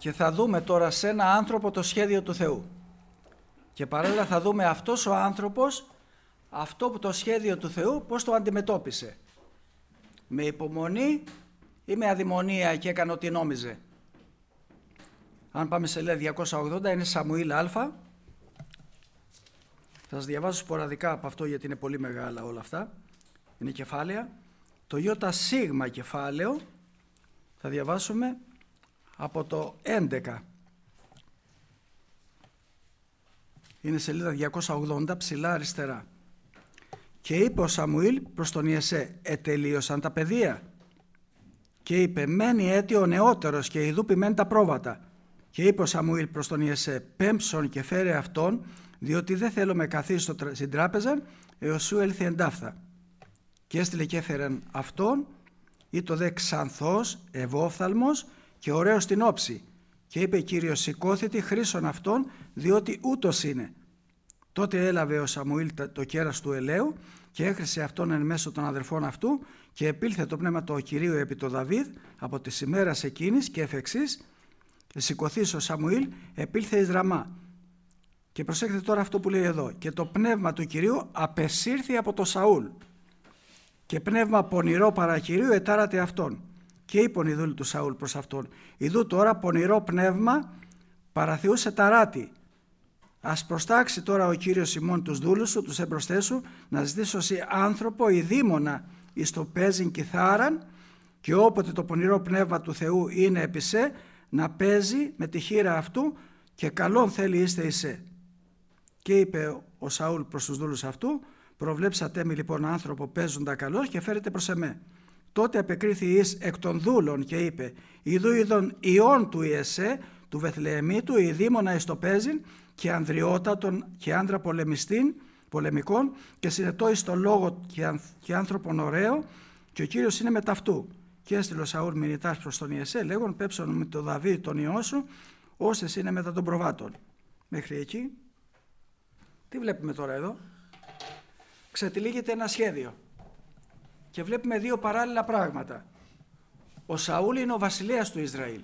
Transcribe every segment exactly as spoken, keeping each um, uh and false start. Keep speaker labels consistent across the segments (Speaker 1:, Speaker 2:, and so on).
Speaker 1: Και θα δούμε τώρα σε ένα άνθρωπο το σχέδιο του Θεού. Και παράλληλα θα δούμε αυτός ο άνθρωπος, αυτό που το σχέδιο του Θεού, πώς το αντιμετώπισε. Με υπομονή ή με αδημονία και έκανε ό,τι νόμιζε. Αν πάμε σε σελίδα διακόσια ογδόντα, είναι Σαμουήλ Α. Θα σας διαβάσω σποραδικά από αυτό γιατί είναι πολύ μεγάλα όλα αυτά. Είναι κεφάλαια. Το Ιώτα Σίγμα κεφάλαιο θα διαβάσουμε από το έντεκα. Είναι σελίδα διακόσια ογδόντα, ψηλά αριστερά. Και είπε ο Σαμουήλ προς τον Ιεσέ, ετελείωσαν τα παιδεία. Και είπε, μένει έτη ο νεότερος και ιδού ποιμέν τα πρόβατα. Και είπε ο Σαμουήλ προς τον Ιεσέ, πέμψον και φέρε αυτόν, διότι δεν θέλω με καθίσει στην τράπεζα, έως σου έλθει εντάφθα. Και έστειλε και έφεραν αυτόν, ή το δε ξανθός, ευόφθαλμος και ωραίος στην όψη. Και είπε Κύριος, σηκώθητη χρήσον αυτόν, διότι ούτως είναι. Τότε έλαβε ο Σαμουήλ το κέρας του ελαίου και έχρισε αυτόν εν μέσω των αδερφών αυτού και επήλθε το πνεύμα του Κυρίου επί το Δαβίδ από τις ημέρας εκείνης και εφ' εξής. Και σηκωθείς ο Σαμουήλ επήλθε εις Ραμά. Και προσέξτε τώρα αυτό που λέει εδώ. Και το πνεύμα του Κυρίου απεσύρθη από το Σαούλ. Και πνεύμα πονηρό παρά Κυρίου ετάρατε αυτόν. Και είπον η δούλη του Σαούλ προς αυτόν. Ιδού τώρα πονηρό πνεύμα παρά Θεού σε ταράτη. Ας προστάξει τώρα ο Κύριος ημών τους δούλους σου, τους εμπροστές σου, να ζητήσει άνθρωπο ή δήμονα εις το παίζειν κιθάραν και όποτε το πονηρό πνεύμα του Θεού είναι επί σε, να παίζει με τη χείρα αυτού και καλόν θέλει είστε εισέ. Και είπε ο Σαούλ προς τους δούλους αυτού, προβλέψατε με λοιπόν άνθρωπο παίζοντα καλώς και φέρετε προς εμέ. Τότε απεκρίθη εις εκ των δούλων και είπε, ιδού είδων ιών του Ιεσέ, του Βεθλεεμίτου, η δήμονα εις το παίζειν και ανδριότατον και άντρα πολεμιστήν, πολεμικών και συνετό εις το λόγο και, αν, και άνθρωπον ωραίο και ο Κύριος είναι μετ' αυτού. Και έστειλε ο Σαούλ μηνυτάς προς τον Ιεσέ λέγον πέψον με το Δαβίδ τον ιό σου όσες είναι μετά των προβάτων. Μέχρι εκεί. Τι βλέπουμε τώρα εδώ? Ξετυλίγεται ένα σχέδιο και βλέπουμε δύο παράλληλα πράγματα. Ο Σαούλ είναι ο βασιλέας του Ισραήλ,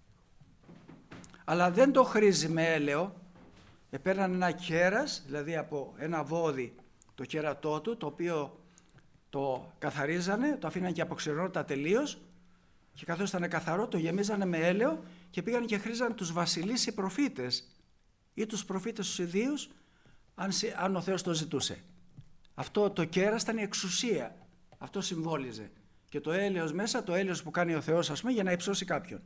Speaker 1: αλλά δεν το χρήζει με έλαιο. Επέρναν ένα κέρας, δηλαδή από ένα βόδι το κέρατό του, το οποίο το καθαρίζανε, το αφήναν και αποξηρώνοντα τελείως και καθώς ήταν καθαρό το γεμίζανε με έλαιο και πήγαν και χρήζαν τους βασιλείς οι προφήτες ή τους προφήτες τους ιδίους αν, αν ο Θεός το ζητούσε. Αυτό το κέρας ήταν η εξουσία, αυτό συμβόλιζε. Και το έλαιος μέσα, το έλαιος που κάνει ο Θεός ας πούμε για να υψώσει κάποιον.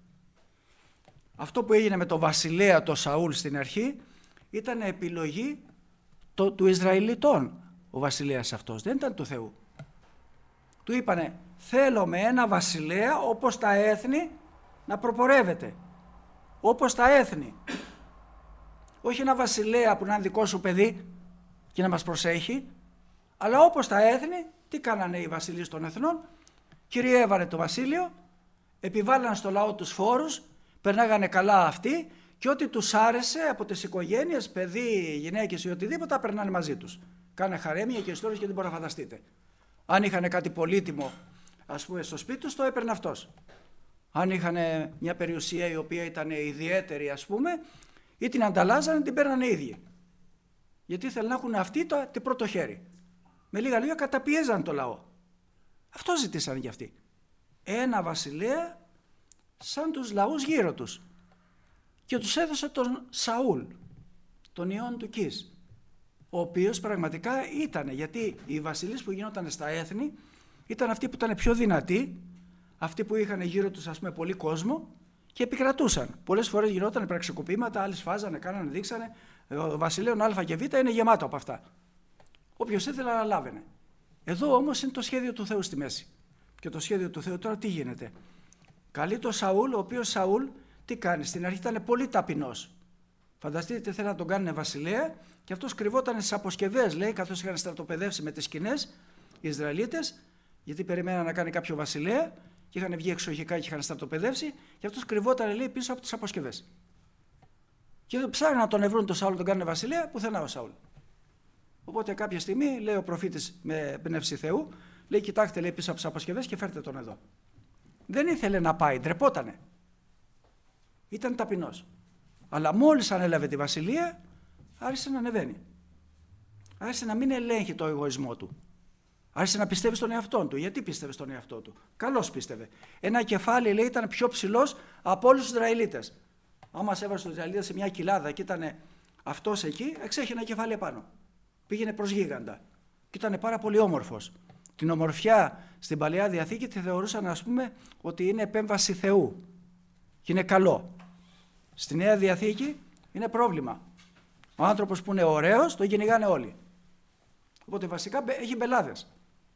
Speaker 1: Αυτό που έγινε με τον βασιλέα το Σαούλ στην αρχή ήταν επιλογή το, του Ισραηλιτών. Ο βασιλέας αυτός δεν ήταν του Θεού. Του είπανε θέλω με ένα βασιλέα όπως τα έθνη να προπορεύεται. Όπως τα έθνη. Όχι ένα βασιλέα που να είναι δικό σου παιδί και να μας προσέχει, αλλά όπως τα έθνη. Τι κάνανε οι βασιλείς των εθνών? Κυριεύανε το βασίλειο, επιβάλλαν στο λαό τους φόρους, περνάγανε καλά αυτοί και ό,τι τους άρεσε από τις οικογένειες, παιδί, γυναίκες ή οτιδήποτε, τα περνάνε μαζί τους. Κάνε χαρέμια και ιστορίες και δεν μπορείτε να φανταστείτε. Αν είχαν κάτι πολύτιμο, ας πούμε, στο σπίτι τους, το έπαιρνε αυτός. Αν είχαν μια περιουσία η οποία ήταν ιδιαίτερη, ας πούμε, ή την ανταλλάζανε, την παίρνανε οι ίδιοι. Γιατί ήθελαν να έχουν αυτοί το, το πρώτο χέρι. Με λίγα λόγια καταπιέζαν το λαό. Αυτό ζητήσαν κι αυτοί. Ένα βασιλέα σαν τους λαούς γύρω τους. Και τους έδωσε τον Σαούλ, τον ιόν του Κις, ο οποίος πραγματικά ήταν, γιατί οι βασιλείς που γινόταν στα έθνη ήταν αυτοί που ήταν πιο δυνατοί, αυτοί που είχαν γύρω τους ας πούμε πολύ κόσμο και επικρατούσαν. Πολλές φορές γινόταν πραξικοπήματα, άλλοι σφάζανε, κάνανε, δείξανε. Ο βασιλέων Α και Β είναι γεμάτο από αυτά. Όποιος ήθελε αναλάβαινε. Εδώ όμως είναι το σχέδιο του Θεού στη μέση. Και το σχέδιο του Θεού τώρα τι γίνεται? Καλεί το Σαούλ, ο οποίος Σαούλ τι κάνει? Στην αρχή ήταν πολύ ταπεινός. Φανταστείτε, θέλουν να τον κάνουν βασιλέα και αυτός κρυβόταν στις αποσκευές, λέει, καθώς είχαν στρατοπεδεύσει με τις σκηνές οι Ισραηλίτες, γιατί περιμέναν να κάνει κάποιο βασιλέα και είχαν βγει εξοχικά και είχαν στρατοπεδεύσει, και αυτός κρυβόταν, λέει, πίσω από τις αποσκευές. Και ψάχνουν να τον ευρούν τον Σαούλ, τον κάνουν βασιλέα, πουθενά ο Σαούλ. Οπότε κάποια στιγμή λέει ο προφήτης με πνεύση Θεού, λέει, κοιτάξτε, λέει, πίσω από τις αποσκευές και φέρτε τον εδώ. Δεν ήθελε να πάει, ντρεπότανε. Ήταν ταπεινός. Αλλά μόλις ανέλαβε τη βασιλεία, άρχισε να ανεβαίνει. Άρχισε να μην ελέγχει το εγωισμό του. Άρχισε να πιστεύει στον εαυτό του. Γιατί πίστευε στον εαυτό του? Καλώς πίστευε. Ένα κεφάλι, λέει, ήταν πιο ψηλός από όλους τους Ισραηλίτες. Άμα σε έβαζε τους Ισραηλίτες σε μια κοιλάδα και ήταν αυτός εκεί, εξέχει ένα κεφάλι επάνω. Πήγαινε προς γίγαντα. Και ήταν πάρα πολύ όμορφος. Την ομορφιά στην Παλαιά Διαθήκη τη θεωρούσαν, ας πούμε, ότι είναι επέμβαση Θεού. Και είναι καλό. Στη Νέα Διαθήκη είναι πρόβλημα. Ο άνθρωπος που είναι ωραίος, τον κυνηγάνε όλοι. Οπότε βασικά έχει μπελάδες.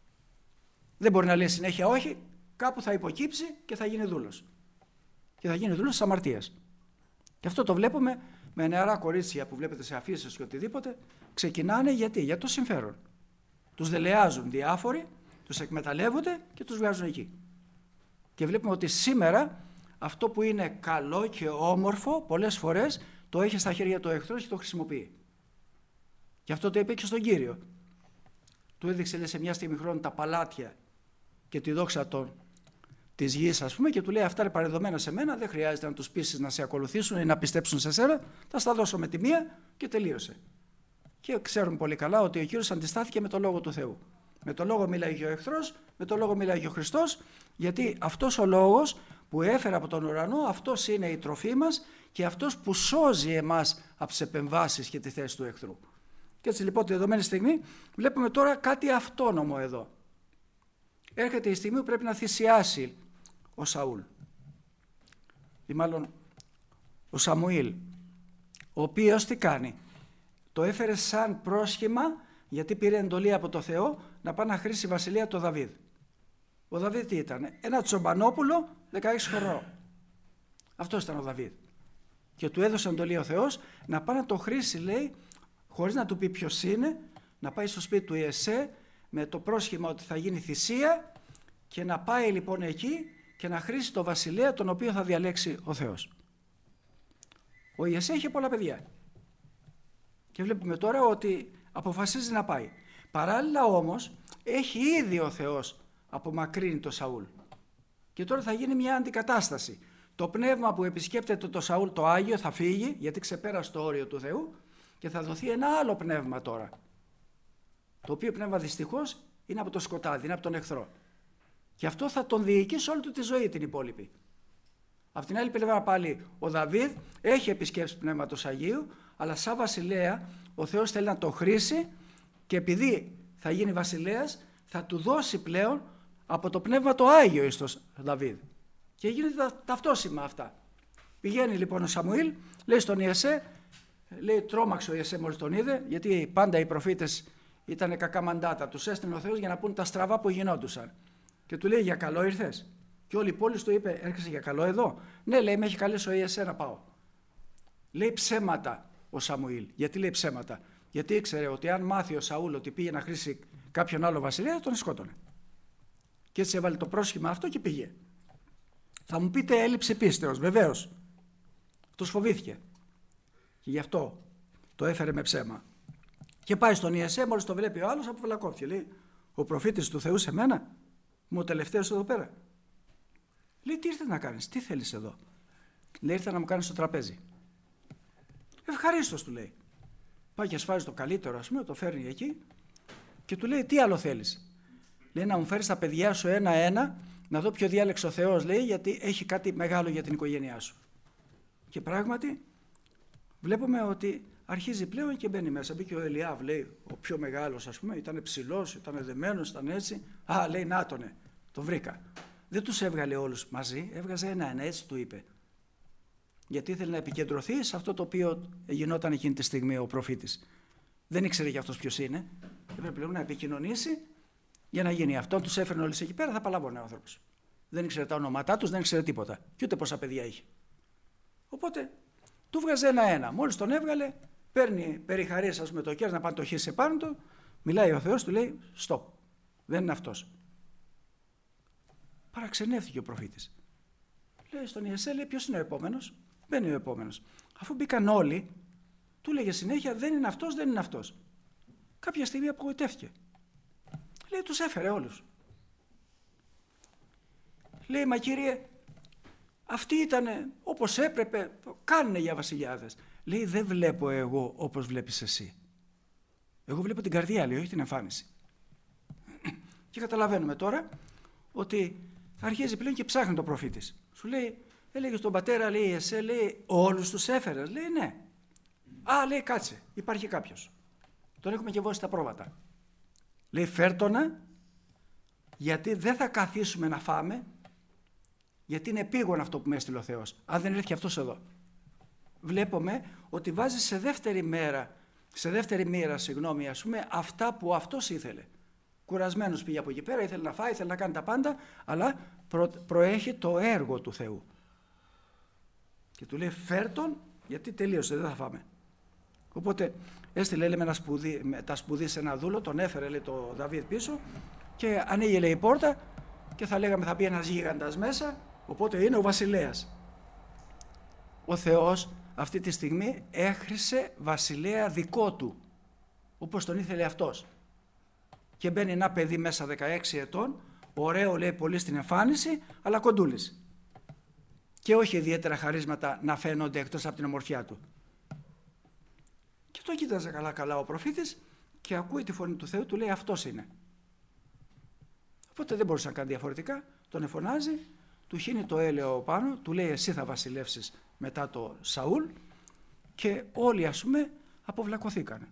Speaker 1: Δεν μπορεί να λέει συνέχεια όχι, κάπου θα υποκύψει και θα γίνει δούλος. Και θα γίνει δούλος της αμαρτίας. Και αυτό το βλέπουμε με νεαρά κορίτσια που βλέπετε σε αφήσεις και οτιδήποτε. Ξεκινάνε γιατί? Για το συμφέρον. Τους δελεάζουν διάφοροι, τους εκμεταλλεύονται και τους βγάζουν εκεί. Και βλέπουμε ότι σήμερα αυτό που είναι καλό και όμορφο πολλές φορές το έχει στα χέρια του εχθρού και το χρησιμοποιεί. Και αυτό το είπε και στον Κύριο. Του έδειξε, λέει, σε μια στιγμή χρόνου τα παλάτια και τη δόξα των, της γης, ας πούμε, και του λέει αυτά είναι παρεδομένα σε μένα, δεν χρειάζεται να τους πείσεις να σε ακολουθήσουν ή να πιστέψουν σε σένα, θα στα δώσω με τη μία και τελείωσε. Και ξέρουμε πολύ καλά ότι ο Κύριος αντιστάθηκε με το Λόγο του Θεού. Με το Λόγο μίλαγε και ο εχθρός, με το Λόγο μίλαγε ο Χριστός, γιατί αυτός ο Λόγος που έφερε από τον ουρανό, αυτός είναι η τροφή μας και αυτός που σώζει εμάς από τις επεμβάσεις και τη θέση του εχθρού. Και έτσι λοιπόν τη δεδομένη στιγμή βλέπουμε τώρα κάτι αυτόνομο εδώ. Έρχεται η στιγμή που πρέπει να θυσιάσει ο Σαούλ. Ή μάλλον ο Σαμουήλ, ο οποίος τι κάνει? Το έφερε σαν πρόσχημα, γιατί πήρε εντολή από το Θεό να πάει να χρήσει βασιλεία το Δαβίδ. Ο Δαβίδ τι ήταν? Ένα τσομπανόπουλο δεκαέξι χρονών. Αυτός ήταν ο Δαβίδ. Και του έδωσε εντολή ο Θεός να πάει να το χρήσει, λέει, χωρίς να του πει ποιος είναι, να πάει στο σπίτι του Ιεσέ με το πρόσχημα ότι θα γίνει θυσία και να πάει λοιπόν εκεί και να χρήσει το βασιλέα τον οποίο θα διαλέξει ο Θεός. Ο Ιεσέ είχε πολλά παιδιά. Και βλέπουμε τώρα ότι αποφασίζει να πάει. Παράλληλα όμως έχει ήδη ο Θεός απομακρύνει το Σαούλ. Και τώρα θα γίνει μια αντικατάσταση. Το πνεύμα που επισκέπτεται το Σαούλ το Άγιο θα φύγει, γιατί ξεπέρασε το όριο του Θεού, και θα δοθεί ένα άλλο πνεύμα τώρα. Το οποίο πνεύμα δυστυχώς είναι από το σκοτάδι, είναι από τον εχθρό. Και αυτό θα τον διοικήσει όλη του τη ζωή την υπόλοιπη. Από την άλλη πλευρά πάλι ο Δαβίδ έχει επισκέψει πνεύματος Αγίου, αλλά σαν βασιλέα ο Θεός θέλει να το χρήσει και επειδή θα γίνει βασιλέας θα του δώσει πλέον από το πνεύμα το Άγιο εις τον Δαβίδ. Και γίνεται τα, ταυτόσημα αυτά. Πηγαίνει λοιπόν ο Σαμουήλ, λέει στον Ιεσέ, λέει τρόμαξε ο Ιεσέ μόλις τον είδε, γιατί πάντα οι προφήτες ήταν κακά μαντάτα, τους έστειλε ο Θεός για να πούν τα στραβά που γινόντουσαν. Και του λέει για καλό ήρθες? Και όλη η πόλη του είπε έρχεσαι για καλό εδώ? Ναι, λέει με έχει καλέσει ο Ιεσέ να πάω. Λέει ψέματα ο Σαμουήλ. Γιατί λέει ψέματα? Γιατί ήξερε ότι αν μάθει ο Σαούλ ότι πήγε να χρήσει κάποιον άλλο βασιλέα τον σκότωνε. Και έτσι έβαλε το πρόσχημα αυτό και πήγε. Θα μου πείτε έλλειψη πίστεως, βεβαίως. Τους φοβήθηκε. Και γι' αυτό το έφερε με ψέμα. Και πάει στον Ιεσέ, μόλις το βλέπει ο άλλος, αποφυλακώθηκε. Λέει, ο προφήτης του Θεού σε μένα, μου ο τελευταίος εδώ πέρα. Λέει, τι ήρθες να κάνεις, τι θέλεις εδώ? Λέει, ήρθα να μου κάνεις το τραπέζι. Ευχαρίστως, του λέει. Πάει και σφάζει το καλύτερο, ας πούμε, το φέρνει εκεί και του λέει, τι άλλο θέλεις? Λέει, να μου φέρεις τα παιδιά σου ένα-ένα, να δω ποιο διάλεξε ο Θεός, λέει, γιατί έχει κάτι μεγάλο για την οικογένειά σου. Και πράγματι βλέπουμε ότι αρχίζει πλέον και μπαίνει μέσα. Μπήκε ο Ελιάβ, λέει, ο πιο μεγάλος, ας πούμε, ήταν ψηλός, ήταν δεμένος, ήταν έτσι. Α, λέει, να τονε, το βρήκα. Δεν τους έβγαλε όλους μαζί, έβγαζε ένα-ένα, έτσι του είπε. Γιατί ήθελε να επικεντρωθεί σε αυτό το οποίο γινόταν εκείνη τη στιγμή ο προφήτης. Δεν ήξερε για αυτός ποιος είναι. Έπρεπε πλέον να επικοινωνήσει για να γίνει αυτό. Τους έφερνε όλους εκεί πέρα, θα παλάβωνε ο άνθρωπος. Δεν ήξερε τα ονόματά τους, δεν ήξερε τίποτα. Και ούτε πόσα παιδιά είχε. Οπότε του βγάζε ένα-ένα. Μόλις τον έβγαλε, παίρνει περιχαρίες, ας πούμε, το κέρας να πάνε το χύσει επάνω του. Μιλάει ο Θεός, του λέει: Stop. Δεν είναι αυτός. Παραξενεύτηκε ο προφήτης. Λέει στον Ιεσέ, λέει, ποιος είναι ο επόμενος? Μπαίνει ο επόμενος. Αφού μπήκαν όλοι, του λέγε συνέχεια: δεν είναι αυτός, δεν είναι αυτός. Κάποια στιγμή απογοητεύτηκε. Λέει, τους έφερε όλους. Λέει, μα κύριε, αυτοί ήταν όπως έπρεπε, κάνουνε για βασιλιάδες. Λέει, δεν βλέπω εγώ όπως βλέπεις εσύ. Εγώ βλέπω την καρδιά, λέει, όχι την εμφάνιση. Και καταλαβαίνουμε τώρα ότι αρχίζει πλέον και ψάχνει το προφήτης. Σου λέει, έλεγε στον πατέρα, λέει, εσέ, λέει, όλους τους έφερες. Λέει, ναι. Α, λέει, κάτσε, υπάρχει κάποιος. Τον έχουμε και βώσει στα πρόβατα. Λέει, φέρτονα, γιατί δεν θα καθίσουμε να φάμε, γιατί είναι επίγον αυτό που με έστειλε ο Θεός. Αν δεν έρθει αυτός εδώ. Βλέπουμε ότι βάζει σε δεύτερη μέρα, σε δεύτερη μοίρα, συγγνώμη, ας πούμε, αυτά που αυτός ήθελε. Κουρασμένος πήγε από εκεί πέρα, ήθελε να φάει, ήθελε να κάνει τα πάντα, αλλά προ, προέχει το έργο του Θεού. Και του λέει, φέρτον, γιατί τελείωσε, δεν θα φάμε. Οπότε έστειλε, λέμε, ένα σπουδί, τα σπουδί σε ένα δούλο, τον έφερε, λέει, το Δαβίδ πίσω και ανοίγει, λέει, η πόρτα και θα λέγαμε θα μπει ένας γίγαντας μέσα, οπότε είναι ο βασιλέας. Ο Θεός αυτή τη στιγμή έχρισε βασιλέα δικό του, όπως τον ήθελε αυτός. Και μπαίνει ένα παιδί μέσα δεκαέξι ετών, ωραίο, λέει, πολύ στην εμφάνιση, αλλά κοντούλης. Και όχι ιδιαίτερα χαρίσματα να φαίνονται εκτός από την ομορφιά του. Και το κοίταζε καλά καλά ο προφήτης και ακούει τη φωνή του Θεού, του λέει, αυτός είναι. Οπότε δεν μπορούσε να κάνει διαφορετικά, τον εφωνάζει, του χύνει το έλαιο πάνω, του λέει, εσύ θα βασιλεύσεις μετά το Σαούλ, και όλοι, ας πούμε, αποβλακωθήκανε.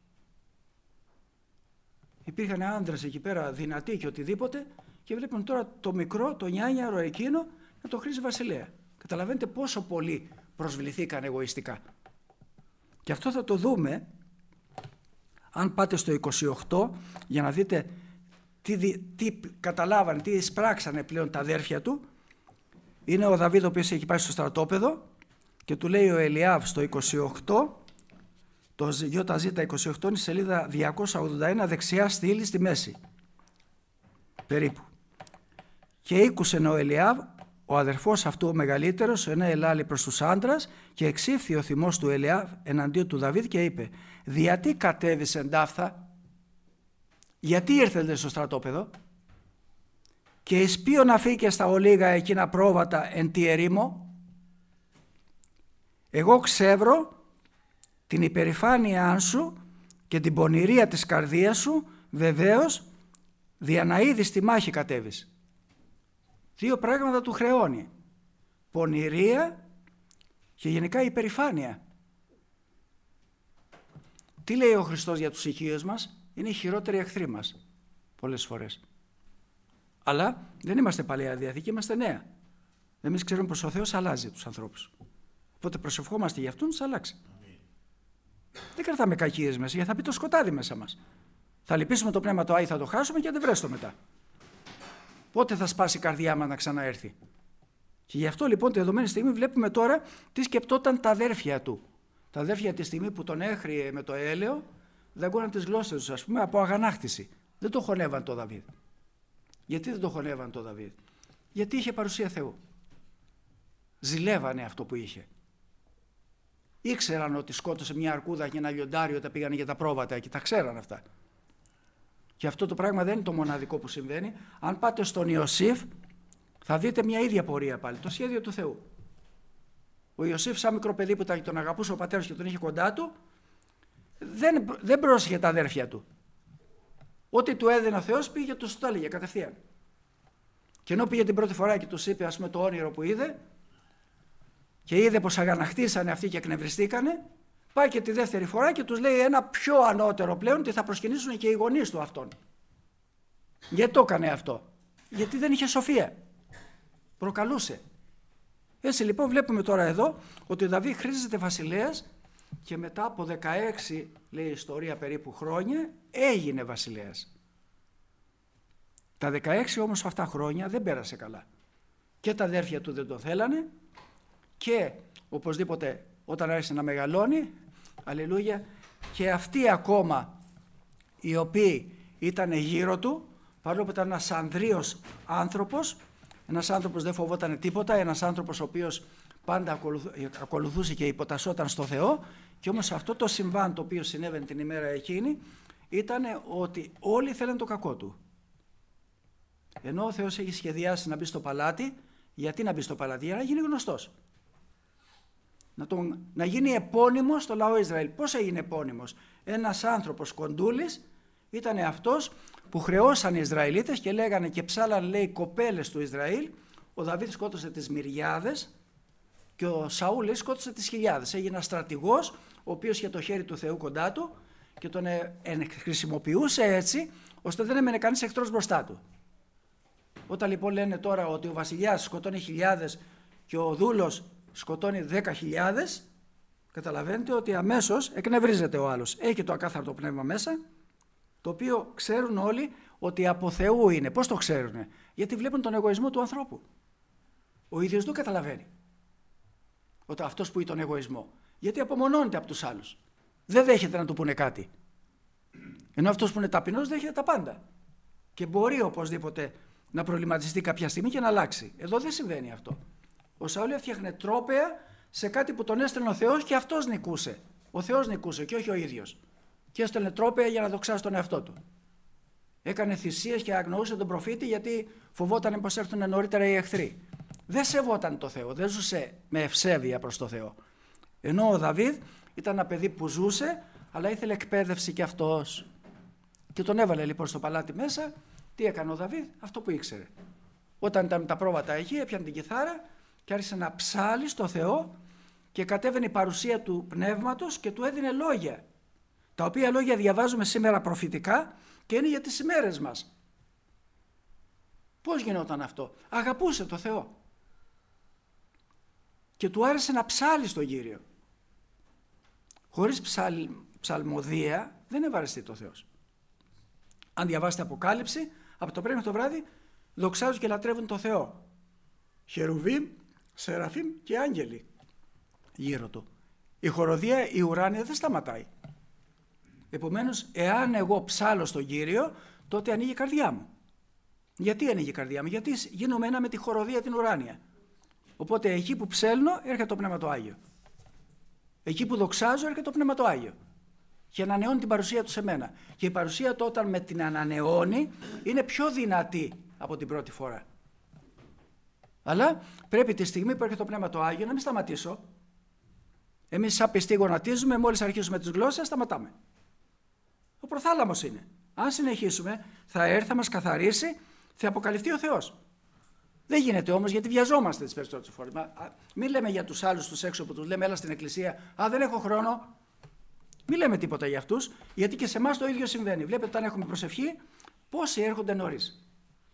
Speaker 1: Υπήρχαν άντρες εκεί πέρα δυνατοί και οτιδήποτε και βλέπουν τώρα το μικρό, το νιάνιαρο εκείνο να το χρήζει βασιλέα. Καταλαβαίνετε πόσο πολύ προσβληθήκαν εγωιστικά. Και αυτό θα το δούμε αν πάτε στο είκοσι οκτώ για να δείτε τι, τι καταλάβανε, τι εισπράξανε πλέον τα αδέρφια του. Είναι ο Δαβίδ ο οποίος έχει πάει στο στρατόπεδο και του λέει ο Ελιάβ στο είκοσι οκτώ, το ΙΖ είκοσι οκτώ είναι σελίδα διακόσια ογδόντα ένα, δεξιά στήλη στη μέση περίπου. Και ήκουσεν ο Ελιάβ, ο αδερφός αυτού ο μεγαλύτερος, ένα ελάλη προς τους άντρας, και εξήφθη ο θυμός του Ελιάβ εναντίον του Δαβίδ και είπε, διατί κατέβησε εντάφθα, γιατί ήρθετε στο στρατόπεδο, και εις ποιον αφήκε στα ολίγα εκείνα πρόβατα εν τη ερήμο. Εγώ ξεύρω την υπερηφάνειά σου και την πονηρία της καρδίας σου, βεβαίως δια να είδεις τη μάχη κατέβεις. Δύο πράγματα του χρεώνει. Πονηρία και γενικά υπερηφάνεια. Τι λέει ο Χριστός για τους οικείους μας? Είναι οι χειρότεροι εχθροί μας πολλές φορές. Αλλά δεν είμαστε παλαιά Διαθήκη, είμαστε νέα. Εμείς ξέρουμε πως ο Θεός αλλάζει τους ανθρώπους. Οπότε προσευχόμαστε για αυτόν να τους αλλάξει. Δεν κρατάμε κακίες μέσα, γιατί θα πει το σκοτάδι μέσα μας. Θα λυπήσουμε το πνεύμα το Άι, θα το χάσουμε και δεν βρέστο μετά. Πότε θα σπάσει η καρδιά μας να ξαναέρθει? Και γι' αυτό λοιπόν τη δεδομένη στιγμή βλέπουμε τώρα τι σκεπτόταν τα αδέρφια του. Τα αδέρφια τη στιγμή που τον έχριε με το έλαιο, δαγκώναν τις γλώσσες τους, ας πούμε, από αγανάκτηση. Δεν το χωνεύαν το Δαβίδ. Γιατί δεν το χωνεύαν το Δαβίδ? Γιατί είχε παρουσία Θεού. Ζηλεύανε αυτό που είχε. Ήξεραν ότι σκότωσε μια αρκούδα και ένα λιοντάρι όταν πήγανε για τα πρόβατα και τα ξέραν αυτά. Και αυτό το πράγμα δεν είναι το μοναδικό που συμβαίνει. Αν πάτε στον Ιωσήφ θα δείτε μια ίδια πορεία πάλι, το σχέδιο του Θεού. Ο Ιωσήφ σαν μικρό παιδί που τον αγαπούσε ο πατέρας και τον είχε κοντά του, δεν, δεν πρόσεχε τα αδέρφια του. Ό,τι του έδινε ο Θεός πήγε και τους το έλεγε κατευθείαν. Και ενώ πήγε την πρώτη φορά και τους είπε, ας πούμε, το όνειρο που είδε και είδε πως αγαναχτίσανε αυτοί και εκνευριστήκανε, πάει και τη δεύτερη φορά και τους λέει ένα πιο ανώτερο πλέον, ότι θα προσκυνήσουν και οι γονείς του αυτόν. Γιατί το έκανε αυτό? Γιατί δεν είχε σοφία. Προκαλούσε. Έτσι λοιπόν βλέπουμε τώρα εδώ ότι ο Δαβίδ χρήζεται βασιλέας και μετά από δεκαέξι, λέει η ιστορία, περίπου χρόνια έγινε βασιλέας. Τα δεκαέξι όμως αυτά χρόνια δεν πέρασε καλά. Και τα αδέρφια του δεν τον θέλανε και οπωσδήποτε όταν άρχισε να μεγαλώνει, αλληλούια, και αυτοί ακόμα οι οποίοι ήταν γύρω του, παρόλο που ήταν ένας ανδρείος άνθρωπος, ένας άνθρωπος δεν φοβόταν τίποτα, ένας άνθρωπος ο οποίος πάντα ακολουθούσε και υποτασσόταν στο Θεό, και όμως αυτό το συμβάν το οποίο συνέβαινε την ημέρα εκείνη ήταν ότι όλοι θέλαν το κακό του. Ενώ ο Θεός έχει σχεδιάσει να μπει στο παλάτι Γιατί να μπει στο παλάτι? Για να γίνει γνωστός. Να, τον, να γίνει επώνυμος στο λαό Ισραήλ. Πώς έγινε επώνυμος? Ένας άνθρωπος κοντούλης ήταν αυτός που χρεώσαν οι Ισραηλίτες και λέγανε και ψάλαν, λέει, κοπέλες του Ισραήλ. Ο Δαβίδ σκότωσε τις μυριάδες και ο Σαούλ, λέει, σκότωσε τις χιλιάδες. Έγινε ένας στρατηγός ο οποίος είχε το χέρι του Θεού κοντά του και τον ε, ε, χρησιμοποιούσε έτσι ώστε δεν έμενε κανείς εχθρός μπροστά του. Όταν λοιπόν λένε τώρα ότι ο βασιλιάς σκοτώνει χιλιάδες και ο δούλος σκοτώνει δέκα χιλιάδες, καταλαβαίνετε ότι αμέσως εκνευρίζεται ο άλλος. Έχει το ακάθαρτο πνεύμα μέσα, το οποίο ξέρουν όλοι ότι από Θεού είναι. Πώς το ξέρουνε? Γιατί βλέπουν τον εγωισμό του ανθρώπου. Ο ίδιος δεν καταλαβαίνει ότι αυτός που έχει τον εγωισμό. Γιατί απομονώνεται από τους άλλους. Δεν δέχεται να του πούνε κάτι. Ενώ αυτός που είναι ταπεινός δέχεται τα πάντα. Και μπορεί οπωσδήποτε να προβληματιστεί κάποια στιγμή και να αλλάξει. Εδώ δεν συμβαίνει αυτό. Ο Σαούλ έφτιαχνε τρόπαια σε κάτι που τον έστελνε ο Θεός και αυτός νικούσε. Ο Θεός νικούσε και όχι ο ίδιος. Και έστελνε τρόπαια για να δοξάσει τον εαυτό του. Έκανε θυσίες και αγνοούσε τον προφήτη γιατί φοβόταν πως έρθουν νωρίτερα οι εχθροί. Δεν σεβόταν το Θεό, δεν ζούσε με ευσέβεια προς το Θεό. Ενώ ο Δαβίδ ήταν ένα παιδί που ζούσε, αλλά ήθελε εκπαίδευση κι αυτός. Και τον έβαλε λοιπόν στο παλάτι μέσα. Τι έκανε ο Δαβίδ? Αυτό που ήξερε. Όταν ήταν με τα πρόβατα εκεί, έπιανε την κιθάρα και άρχισε να ψάλει στο Θεό και κατέβαινε η παρουσία του πνεύματος και του έδινε λόγια. Τα οποία λόγια διαβάζουμε σήμερα προφητικά και είναι για τις ημέρες μας. Πώς γινόταν αυτό? Αγαπούσε το Θεό. Και του άρεσε να ψάλει στον Κύριο. Χωρίς ψαλ, ψαλμοδία δεν ευαρεστεί το Θεός. Αν διαβάσετε Αποκάλυψη, από το πρωί μέχρι το βράδυ δοξάζουν και λατρεύουν το Θεό. Χερουβίμ, Σεραφίμ και άγγελοι γύρω του. Η χοροδία, η ουράνια δεν σταματάει. Επομένως, εάν εγώ ψάλω στον Κύριο, τότε ανοίγει η καρδιά μου. Γιατί ανοίγει η καρδιά μου? Γιατί γίνομαι ένα με τη χοροδία την ουράνια. Οπότε εκεί που ψέλνω έρχεται το Πνεύμα το Άγιο. Εκεί που δοξάζω έρχεται το Πνεύμα το Άγιο. Και ανανεώνει την παρουσία του σε μένα. Και η παρουσία του όταν με την ανανεώνει είναι πιο δυνατή από την πρώτη φορά. Αλλά πρέπει τη στιγμή που έρχεται το Πνεύμα το Άγιο να μην σταματήσω. Εμείς σαν πιστοί γονατίζουμε, μόλις αρχίσουμε τις γλώσσες σταματάμε. Ο προθάλαμος είναι. Αν συνεχίσουμε θα έρθει, θα μας καθαρίσει, θα αποκαλυφθεί ο Θεός. Δεν γίνεται όμως γιατί βιαζόμαστε τις περισσότερες φορές. Μην λέμε για τους άλλους τους έξω που τους λέμε έλα στην εκκλησία, α δεν έχω χρόνο. Μην λέμε τίποτα για αυτούς, γιατί και σε εμάς το ίδιο συμβαίνει. Βλέπετε όταν έχουμε προσευχή, πόσοι έρχονται νωρίς.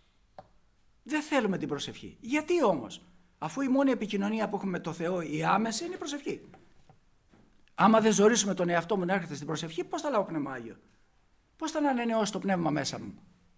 Speaker 1: Δεν θέλουμε την προσευχή. Γιατί όμως? Αφού η μόνη επικοινωνία που έχουμε με το Θεό, η άμεση, είναι η προσευχή. Άμα δεν ζορίσουμε τον εαυτό μου να έρχεται στην προσευχή, πώς θα λάβω Πνεύμα Άγιο? Πώς θα ανανεώσει το πνεύμα μέσα μου?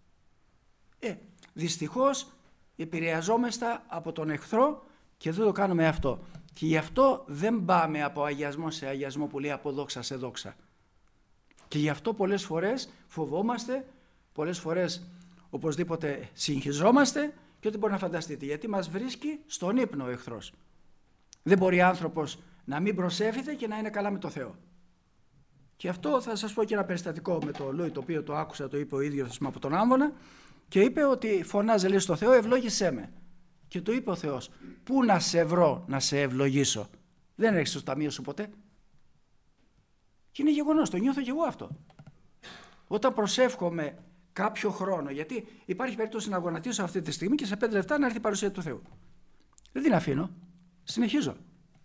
Speaker 1: Ε, δυστυχώς επηρεαζόμεστα από τον εχθρό και δεν το κάνουμε αυτό. Και γι' αυτό δεν πάμε από αγιασμό σε αγιασμό που λέει από δόξα σε δόξα. Και γι' αυτό πολλές φορές φοβόμαστε, πολλές φορές οπωσδήποτε συγχυζόμαστε και ό,τι μπορεί να φανταστείτε. Γιατί μας βρίσκει στον ύπνο ο εχθρός. Δεν μπορεί άνθρωπος να μην προσεύχεται και να είναι καλά με το Θεό. Και αυτό θα σας πω και ένα περιστατικό με το Λούι, το οποίο το άκουσα, το είπε ο ίδιος από τον Άμβονα και είπε ότι φωνάζε λέει στο Θεό, ευλόγησέ με. Και του είπε ο Θεός, πού να σε βρω να σε ευλογήσω? Δεν έχεις στο ταμείο σου ποτέ. Και είναι γεγονός, το νιώθω και εγώ αυτό. Όταν προσεύχομαι κάποιο χρόνο, γιατί υπάρχει περίπτωση να γονατίσω αυτή τη στιγμή και σε πέντε λεπτά να έρθει η παρουσία του Θεού. Δεν την αφήνω, συνεχίζω.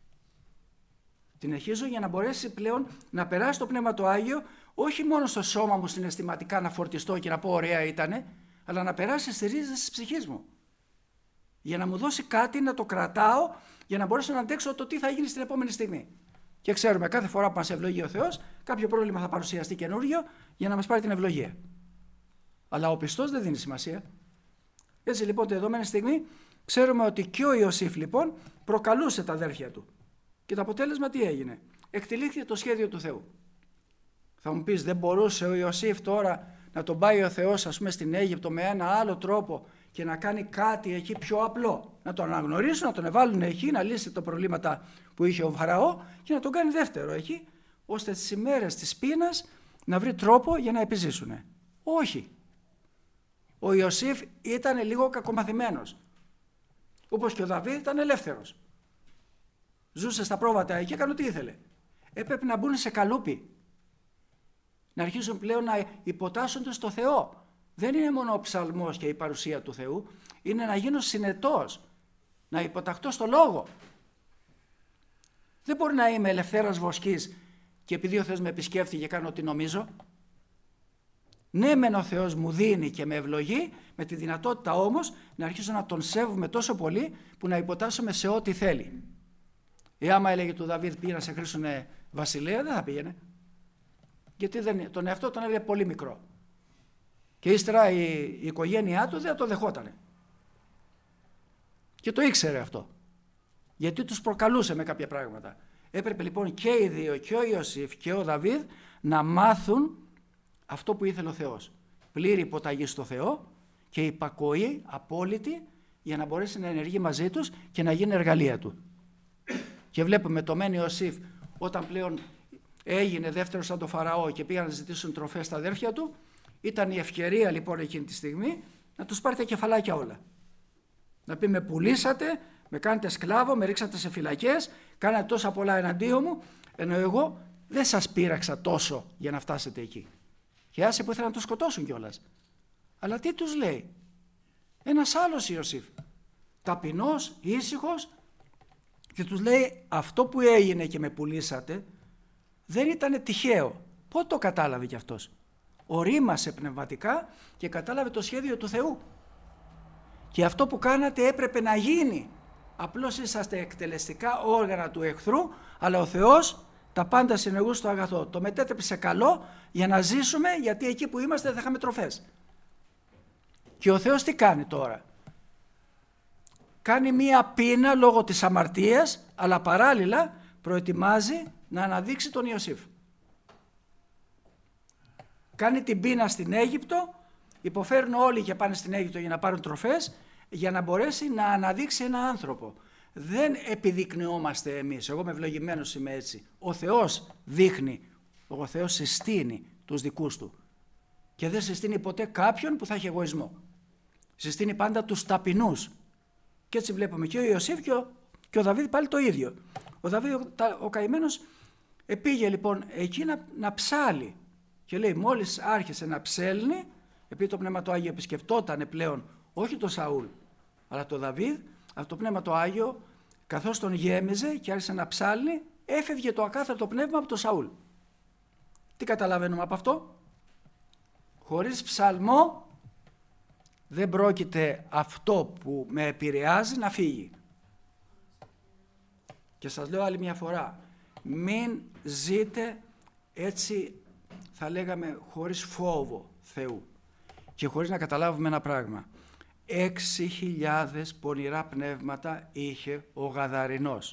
Speaker 1: Την αρχίζω για να μπορέσει πλέον να περάσει το Πνεύμα το Άγιο, όχι μόνο στο σώμα μου συναισθηματικά να φορτιστώ και να πω ωραία ήτανε, αλλά να περάσει στις ρίζες της ψυχής μου. Για να μου δώσει κάτι να το κρατάω, για να μπορέσω να αντέξω το τι θα γίνει στην επόμενη στιγμή. Και ξέρουμε κάθε φορά που μας ευλογεί ο Θεός, κάποιο πρόβλημα θα παρουσιαστεί καινούριο για να μας πάρει την ευλογία. Αλλά ο πιστός δεν δίνει σημασία. Έτσι λοιπόν τη δεδομένη στιγμή ξέρουμε ότι και ο Ιωσήφ λοιπόν προκαλούσε τα αδέρφια του. Και το αποτέλεσμα τι έγινε? Εκτελήθηκε το σχέδιο του Θεού. Θα μου πεις, δεν μπορούσε ο Ιωσήφ τώρα να τον πάει ο Θεός ας πούμε στην Αίγυπτο με ένα άλλο τρόπο και να κάνει κάτι εκεί πιο απλό? Να τον αναγνωρίσουν, να τον εβάλουν εκεί, να λύσει τα προβλήματα που είχε ο Φαραώ και να τον κάνει δεύτερο εκεί, ώστε τις ημέρες της πείνας να βρει τρόπο για να επιζήσουν. Όχι. Ο Ιωσήφ ήταν λίγο κακομαθημένος. Όπως και ο Δαβίδ ήταν ελεύθερος. Ζούσε στα πρόβατα και έκανε ό,τι ήθελε. Έπρεπε να μπουν σε καλούπι. Να αρχίσουν πλέον να υποτάσσονται στο Θεό. Δεν είναι μόνο ο ψαλμός και η παρουσία του Θεού, είναι να γίνω συνετός, να υποταχτώ στο λόγο. Δεν μπορεί να είμαι ελευθέρας βοσκής και επειδή ο Θεός με επισκέφτηκε κάνω ό,τι νομίζω. Ναι, μεν ο Θεός μου δίνει και με ευλογεί, με τη δυνατότητα όμως να αρχίσω να τον σέβομαι τόσο πολύ που να υποτάσσομαι σε ό,τι θέλει. Ή άμα έλεγε του Δαβίδ πήγε να σε χρήσουνε βασιλέα, δεν θα πήγαινε. Γιατί δεν, τον εαυτό τον έλεγε πολύ μικρό. Και ύστερα η, η οικογένειά του δεν το δεχότανε. Και το ήξερε αυτό. Γιατί τους προκαλούσε με κάποια πράγματα. Έπρεπε λοιπόν και οι δύο, και ο Ιωσήφ και ο Δαβίδ, να μάθουν αυτό που ήθελε ο Θεός. Πλήρη υποταγή στο Θεό και υπακοή απόλυτη για να μπορέσει να ενεργεί μαζί τους και να γίνει εργαλεία του. Και βλέπουμε το μεν Ιωσήφ όταν πλέον έγινε δεύτερος σαν το Φαραώ και πήγαν να ζητήσουν τροφές στα αδέρφια του, ήταν η ευκαιρία λοιπόν εκείνη τη στιγμή να τους πάρει τα κεφαλάκια όλα. Να πει με πουλήσατε, με κάνετε σκλάβο, με ρίξατε σε φυλακές, κάνατε τόσα πολλά εναντίον μου, ενώ εγώ δεν σας πείραξα τόσο για να φτάσετε εκεί. Και άσε που ήθελαν να το σκοτώσουν κιόλας. Αλλά τι τους λέει? Ένας άλλος Ιωσήφ, ταπεινός, ήσυχος, και τους λέει αυτό που έγινε και με πουλήσατε δεν ήταν τυχαίο. Πότε το κατάλαβε κι αυτός? Ορίμασε πνευματικά και κατάλαβε το σχέδιο του Θεού. Και αυτό που κάνατε έπρεπε να γίνει. Απλώς είσαστε εκτελεστικά όργανα του εχθρού, αλλά ο Θεός τα πάντα συνεργούσε στο αγαθό. Το μετέτρεψε καλό για να ζήσουμε, γιατί εκεί που είμαστε δεν θα είχαμε τροφές. Και ο Θεός τι κάνει τώρα? Κάνει μία πείνα λόγω της αμαρτίας, αλλά παράλληλα προετοιμάζει να αναδείξει τον Ιωσήφ. Κάνει την πείνα στην Αίγυπτο, υποφέρουν όλοι και πάνε στην Αίγυπτο για να πάρουν τροφές, για να μπορέσει να αναδείξει ένα άνθρωπο. Δεν επιδεικνυόμαστε εμείς, εγώ είμαι ευλογημένος, είμαι έτσι. Ο Θεός δείχνει, ο Θεός συστήνει τους δικούς του. Και δεν συστήνει ποτέ κάποιον που θα έχει εγωισμό. Συστήνει πάντα τους ταπεινούς. Και έτσι βλέπουμε και ο Ιωσήφ και ο, και ο Δαβίδ πάλι το ίδιο. Ο Δαβίδ ο, ο καημένος πήγε λοιπόν εκεί να, να ψάλει. Και λέει μόλις άρχισε να ψέλνει, επειδή το Πνεύμα το Άγιο επισκεφτότανε πλέον όχι το Σαούλ αλλά το Δαβίδ, αυτό το Πνεύμα το Άγιο καθώς τον γέμιζε και άρχισε να ψάλει, έφευγε το ακάθαρτο πνεύμα από το Σαούλ. Τι καταλαβαίνουμε από αυτό? Χωρίς ψαλμό δεν πρόκειται αυτό που με επηρεάζει να φύγει. Και σας λέω άλλη μια φορά, μην ζείτε έτσι, θα λέγαμε, χωρίς φόβο Θεού και χωρίς να καταλάβουμε ένα πράγμα. Έξι χιλιάδες πονηρά πνεύματα είχε ο Γαδαρινός.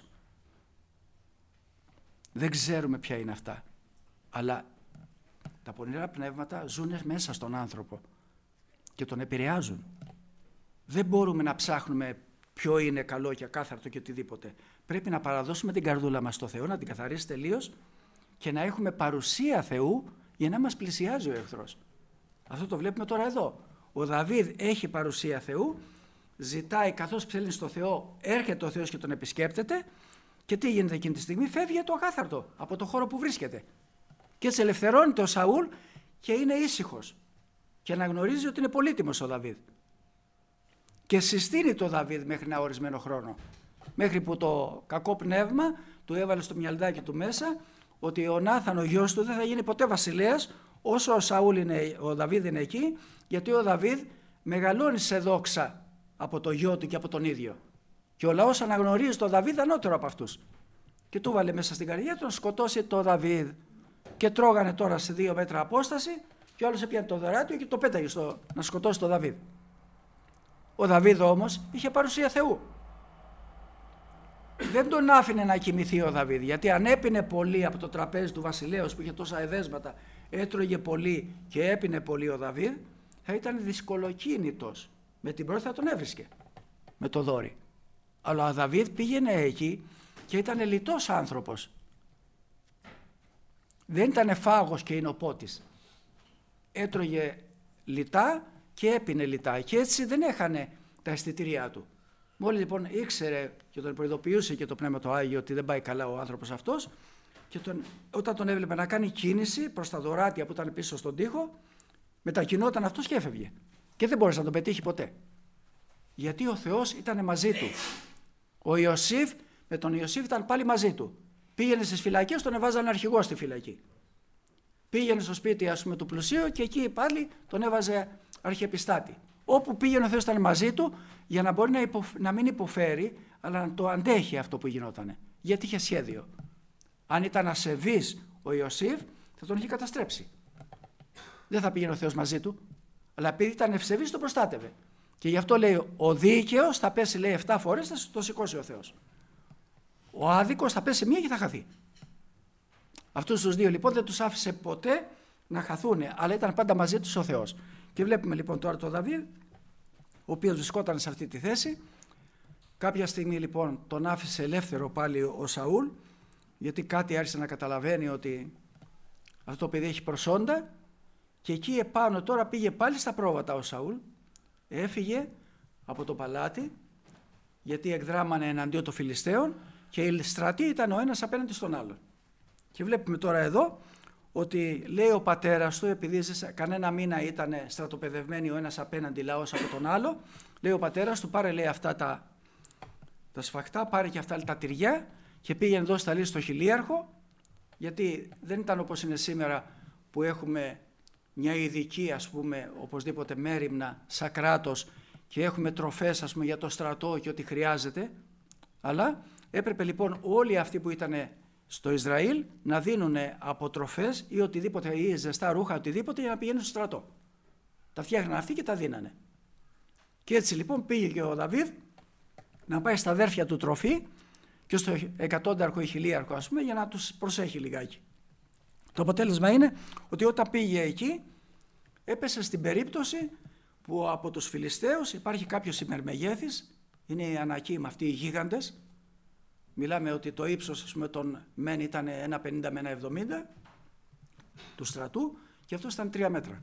Speaker 1: Δεν ξέρουμε ποια είναι αυτά, αλλά τα πονηρά πνεύματα ζουν μέσα στον άνθρωπο και τον επηρεάζουν. Δεν μπορούμε να ψάχνουμε ποιο είναι καλό και ακάθαρτο και οτιδήποτε. Πρέπει να παραδώσουμε την καρδούλα μας στο Θεό, να την καθαρίσει τελείως και να έχουμε παρουσία Θεού για να μας πλησιάζει ο εχθρός. Αυτό το βλέπουμε τώρα εδώ. Ο Δαβίδ έχει παρουσία Θεού, ζητάει καθώς ψέλνει στο Θεό, έρχεται ο Θεός και τον επισκέπτεται και τι γίνεται εκείνη τη στιγμή? Φεύγει το ακάθαρτο από το χώρο που βρίσκεται. Και έτσι ελευθερώνει το Σαούλ και είναι ήσυχος και αναγνωρίζει ότι είναι πολύτιμος ο Δαβίδ. Και συστήνει το Δαβίδ μέχρι ένα ορισμένο χρόνο. Μέχρι που το κακό πνεύμα του έβαλε στο μυαλδάκι του μέσα ότι ο Νάθαν ο γιος του δεν θα γίνει ποτέ βασιλέας όσο ο, Σαούλ είναι, ο Δαβίδ είναι εκεί, γιατί ο Δαβίδ μεγαλώνει σε δόξα από το γιο του και από τον ίδιο. Και ο λαός αναγνωρίζει τον Δαβίδ ανώτερο από αυτούς. Και του βάλε μέσα στην καρδιά του να σκοτώσει τον Δαβίδ. Και τρώγανε τώρα σε δύο μέτρα απόσταση και όλος έπιανε το δωράτιο και το πέταγε στο, να σκοτώσει τον Δαβίδ. Ο Δαβίδ όμως είχε παρουσία Θεού. Δεν τον άφηνε να κοιμηθεί ο Δαβίδ, γιατί αν έπινε πολύ από το τραπέζι του βασιλέως που είχε τόσα εδέσματα, έτρωγε πολύ και έπινε πολύ ο Δαβίδ, θα ήταν δυσκολοκίνητος. Με την πρώτη θα τον έβρισκε, με το δόρυ. Αλλά ο Δαβίδ πήγαινε εκεί και ήταν λιτός άνθρωπος. Δεν ήταν φάγος και εινοπότης. Έτρωγε λιτά και έπινε λιτά και έτσι δεν έχανε τα αισθητήριά του. Μόλις λοιπόν ήξερε και τον προειδοποιούσε και το Πνεύμα το Άγιο ότι δεν πάει καλά ο άνθρωπος αυτός, και τον, όταν τον έβλεπε να κάνει κίνηση προς τα δωράτια που ήταν πίσω στον τοίχο, μετακινόταν αυτός και έφευγε. Και δεν μπόρεσε να τον πετύχει ποτέ. Γιατί ο Θεός ήταν μαζί του. Ο Ιωσήφ, με τον Ιωσήφ ήταν πάλι μαζί του. Πήγαινε στις φυλακές, τον έβαζαν αρχηγό στη φυλακή. Πήγαινε στο σπίτι, ας πούμε, του πλουσίου και εκεί πάλι τον έβαζε αρχιεπιστάτη. Όπου πήγαινε ο Θεός ήταν μαζί του, για να μπορεί να, υποφ... να μην υποφέρει, αλλά να το αντέχει αυτό που γινότανε. Γιατί είχε σχέδιο. Αν ήταν ασεβής ο Ιωσήφ, θα τον είχε καταστρέψει. Δεν θα πήγαινε ο Θεός μαζί του, αλλά επειδή ήταν ευσεβής, τον προστάτευε. Και γι' αυτό λέει, ο δίκαιος θα πέσει, λέει, εφτά φορές, θα το σηκώσει ο Θεός. Ο άδικος θα πέσει μία και θα χαθεί. Αυτούς τους δύο λοιπόν δεν τους άφησε ποτέ να χαθούν, αλλά ήταν πάντα μαζί τους ο Θεός. Και βλέπουμε λοιπόν τώρα τον Δαβίδ, ο οποίος βρισκόταν σε αυτή τη θέση. Κάποια στιγμή λοιπόν τον άφησε ελεύθερο πάλι ο Σαούλ, γιατί κάτι άρχισε να καταλαβαίνει ότι αυτό το παιδί έχει προσόντα, και εκεί επάνω τώρα πήγε πάλι στα πρόβατα ο Σαούλ, έφυγε από το παλάτι, γιατί εκδράμανε εναντίον των Φιλιστέων, και οι στρατοί ήταν ο ένας απέναντι στον άλλον. Και βλέπουμε τώρα εδώ ότι λέει ο πατέρας του, επειδή κανένα μήνα ήταν στρατοπεδευμένοι ο ένας απέναντι λαός από τον άλλο, λέει ο πατέρας του, πάρε, λέει, αυτά τα, τα σφαχτά, πάρε και αυτά τα τυριά και πήγαινε εδώ στα λύση στο χιλίαρχο, γιατί δεν ήταν όπως είναι σήμερα που έχουμε μια ειδική, ας πούμε, οπωσδήποτε μέριμνα σαν κράτος και έχουμε τροφές, ας πούμε, για το στρατό και ό,τι χρειάζεται, αλλά έπρεπε λοιπόν όλοι αυτοί που ήταν στο Ισραήλ να δίνουν αποτροφές ή οτιδήποτε, ή ζεστά ρούχα, οτιδήποτε, για να πηγαίνουν στο στρατό. Τα φτιάχναν αυτοί και τα δίνανε. Και έτσι λοιπόν πήγε και ο Δαβίδ να πάει στα αδέρφια του τροφή και στο εκατόνταρχο ή χιλίαρχο, ας πούμε, για να τους προσέχει λιγάκι. Το αποτέλεσμα είναι ότι όταν πήγε εκεί έπεσε στην περίπτωση που από τους Φιλιστέους υπάρχει κάποιος υπερμεγέθης, είναι οι Ανακοί με αυτοί οι γίγαντες. Μιλάμε ότι το ύψος, ας πούμε, των μεν ήταν ένα πενήντα με ένα εβδομήντα του στρατού και αυτό ήταν τρία μέτρα.